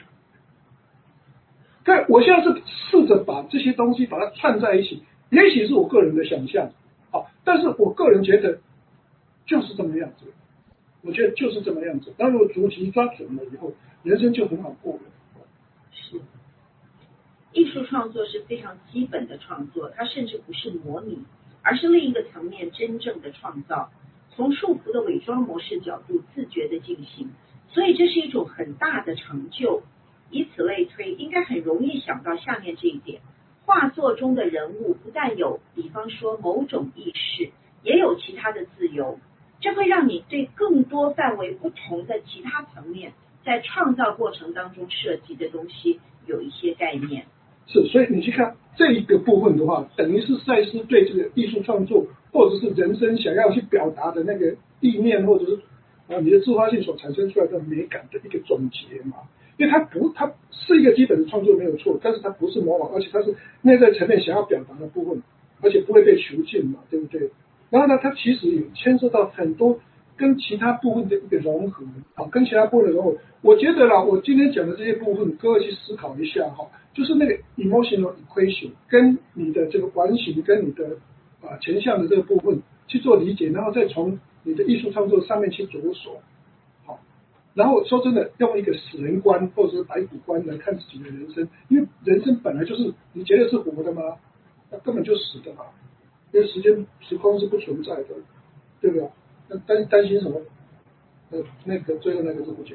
[SPEAKER 2] 但我现在是试着把这些东西把它串在一起，也许是我个人的想象，啊，但是我个人觉得就是这么样子，我觉得就是这么样子。那如果主题抓准了以后，人生就很好过了。
[SPEAKER 1] 是，艺术创作是非常基本的创作，它甚至不是模拟，而是另一个层面真正的创造，从束缚的伪装模式角度自觉的进行，所以这是一种很大的成就。以此类推，应该很容易想到下面这一点：画作中的人物不但有，比方说某种意识，也有其他的自由，这会让你对更多范围不同的其他层面，在创造过程当中涉及的东西有一些概念。
[SPEAKER 2] 是，所以你去看这一个部分的话，等于是赛斯对这个艺术创作或者是人生想要去表达的那个意念，或者是啊你的自发性所产生出来的美感的一个总结嘛。因为它不，它是一个基本的创作没有错，但是它不是模仿，而且它是内在层面想要表达的部分，而且不会被囚禁嘛，对不对？然后呢，它其实也牵涉到很多跟其他部分的一个融合，啊，跟其他部分的融合。我觉得啦，我今天讲的这些部分，各位去思考一下哈，就是那个 emotional equation 跟你的这个完形跟你的啊前项的这个部分去做理解，然后再从你的艺术创作上面去着手。然后说真的，用一个死人观或者是白骨观来看自己的人生，因为人生本来就是你觉得是活的吗？那根本就死的嘛，因为时间时空是不存在的，对不对？那担担心什么？呃，那个最后那个字不讲。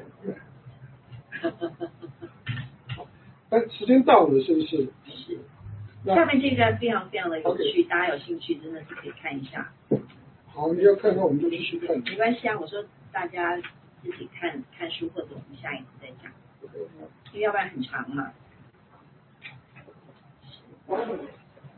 [SPEAKER 2] 但时间到了，是不是？
[SPEAKER 1] 是。下面这段非常非常的有趣， okay. 大家有兴趣真的是可以看一下。
[SPEAKER 2] 好，你要看的话我们就继续看。
[SPEAKER 1] 没关系啊，我说大家自己看看书，或者我们下一次再讲，因为要不然很长嘛。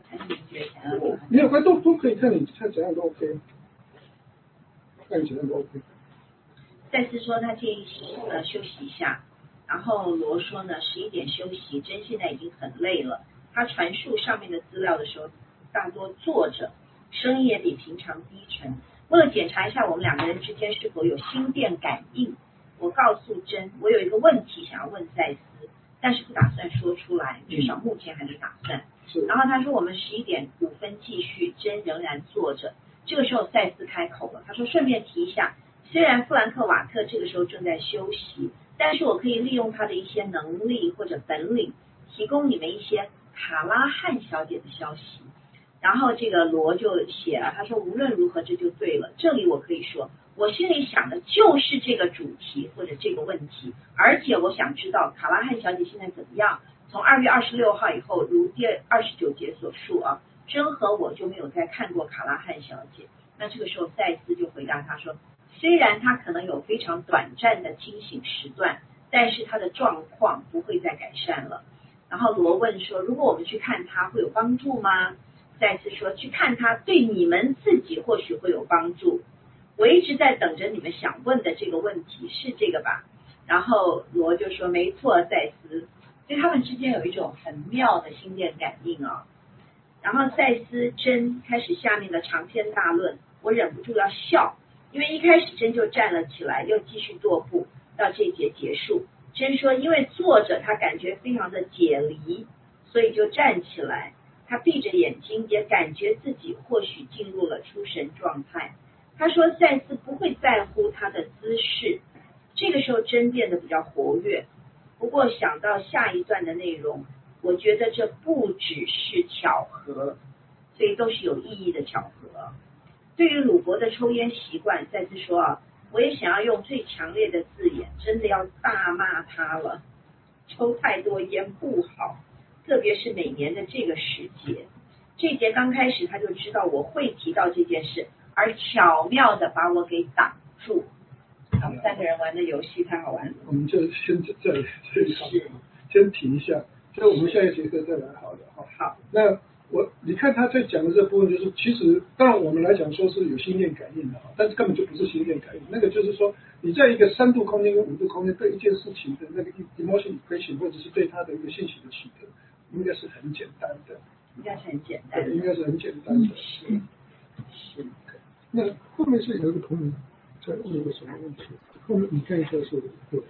[SPEAKER 1] 还是您觉得想要聊？
[SPEAKER 2] 没有关都都可以看你看怎样都 OK， 看你怎样都 OK。
[SPEAKER 1] 赛斯说他建议呃休息一下，然后罗说呢十一点休息，真现在已经很累了。他传述上面的资料的时候，大多坐着，声音也比平常低沉。为了检查一下我们两个人之间是否有心电感应，我告诉珍，我有一个问题想要问赛斯，但是不打算说出来，至少目前还没打算。
[SPEAKER 2] 是。
[SPEAKER 1] 然后他说我们十一点五分继续，珍仍然坐着。这个时候赛斯开口了，他说顺便提一下，虽然弗兰克瓦特这个时候正在休息，但是我可以利用他的一些能力或者本领，提供你们一些卡拉汉小姐的消息。然后这个罗就写了，他说无论如何这就对了，这里我可以说我心里想的就是这个主题或者这个问题，而且我想知道卡拉汉小姐现在怎么样。从二月二十六号以后，如第二十九节所述啊，珍和我就没有再看过卡拉汉小姐。那这个时候赛斯就回答他说，虽然她可能有非常短暂的清醒时段，但是她的状况不会再改善了。然后罗问说，如果我们去看她会有帮助吗？赛斯说，去看她对你们自己或许会有帮助。我一直在等着你们想问的这个问题，是这个吧？然后罗就说，没错，赛斯。所以他们之间有一种很妙的心电感应啊。然后赛斯珍开始下面的长篇大论，我忍不住要笑，因为一开始珍就站了起来，又继续踱步到这节结束。珍说，因为坐着他感觉非常的解离，所以就站起来。他闭着眼睛，也感觉自己或许进入了出神状态。他说赛斯不会在乎他的姿势。这个时候珍变得比较活跃。不过想到下一段的内容，我觉得这不只是巧合，所以都是有意义的巧合。对于鲁伯的抽烟习惯，赛斯说啊，我也想要用最强烈的字眼，真的要大骂他了。抽太多烟不好，特别是每年的这个时节。这节刚开始他就知道我会提到这件事，而巧妙的把我给挡住。他们三个人玩的游戏太好玩了。
[SPEAKER 2] 我们就先在这里这里先停一下，就我们下一节课再来好了。
[SPEAKER 1] 好，
[SPEAKER 2] 那我你看他在讲的这部分，就是其实当然我们来讲说是有心电感应的，但是根本就不是心电感应，那个就是说你在一个三度空间跟五度空间对一件事情的那个 emotion equation 或者是对它的一个信息的取得，应该是很简单的。
[SPEAKER 1] 应该是很简单的。
[SPEAKER 2] 对，应该是很简单的。
[SPEAKER 1] 是是。那
[SPEAKER 2] 后面是有一个朋友在问一个什么问题？后面你看一下是有。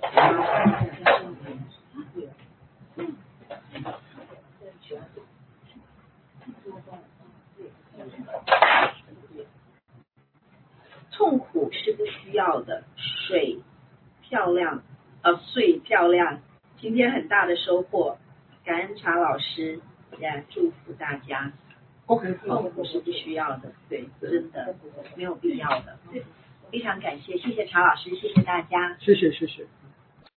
[SPEAKER 1] 痛苦是不需要的，水漂亮，呃，水漂亮。今天很大的收获，感恩查老师，也祝福大家。
[SPEAKER 2] OK，
[SPEAKER 1] 痛苦是不需要的，对，真的没有必要的。非常感谢，谢谢查老师，谢谢大家，
[SPEAKER 2] 谢谢谢谢。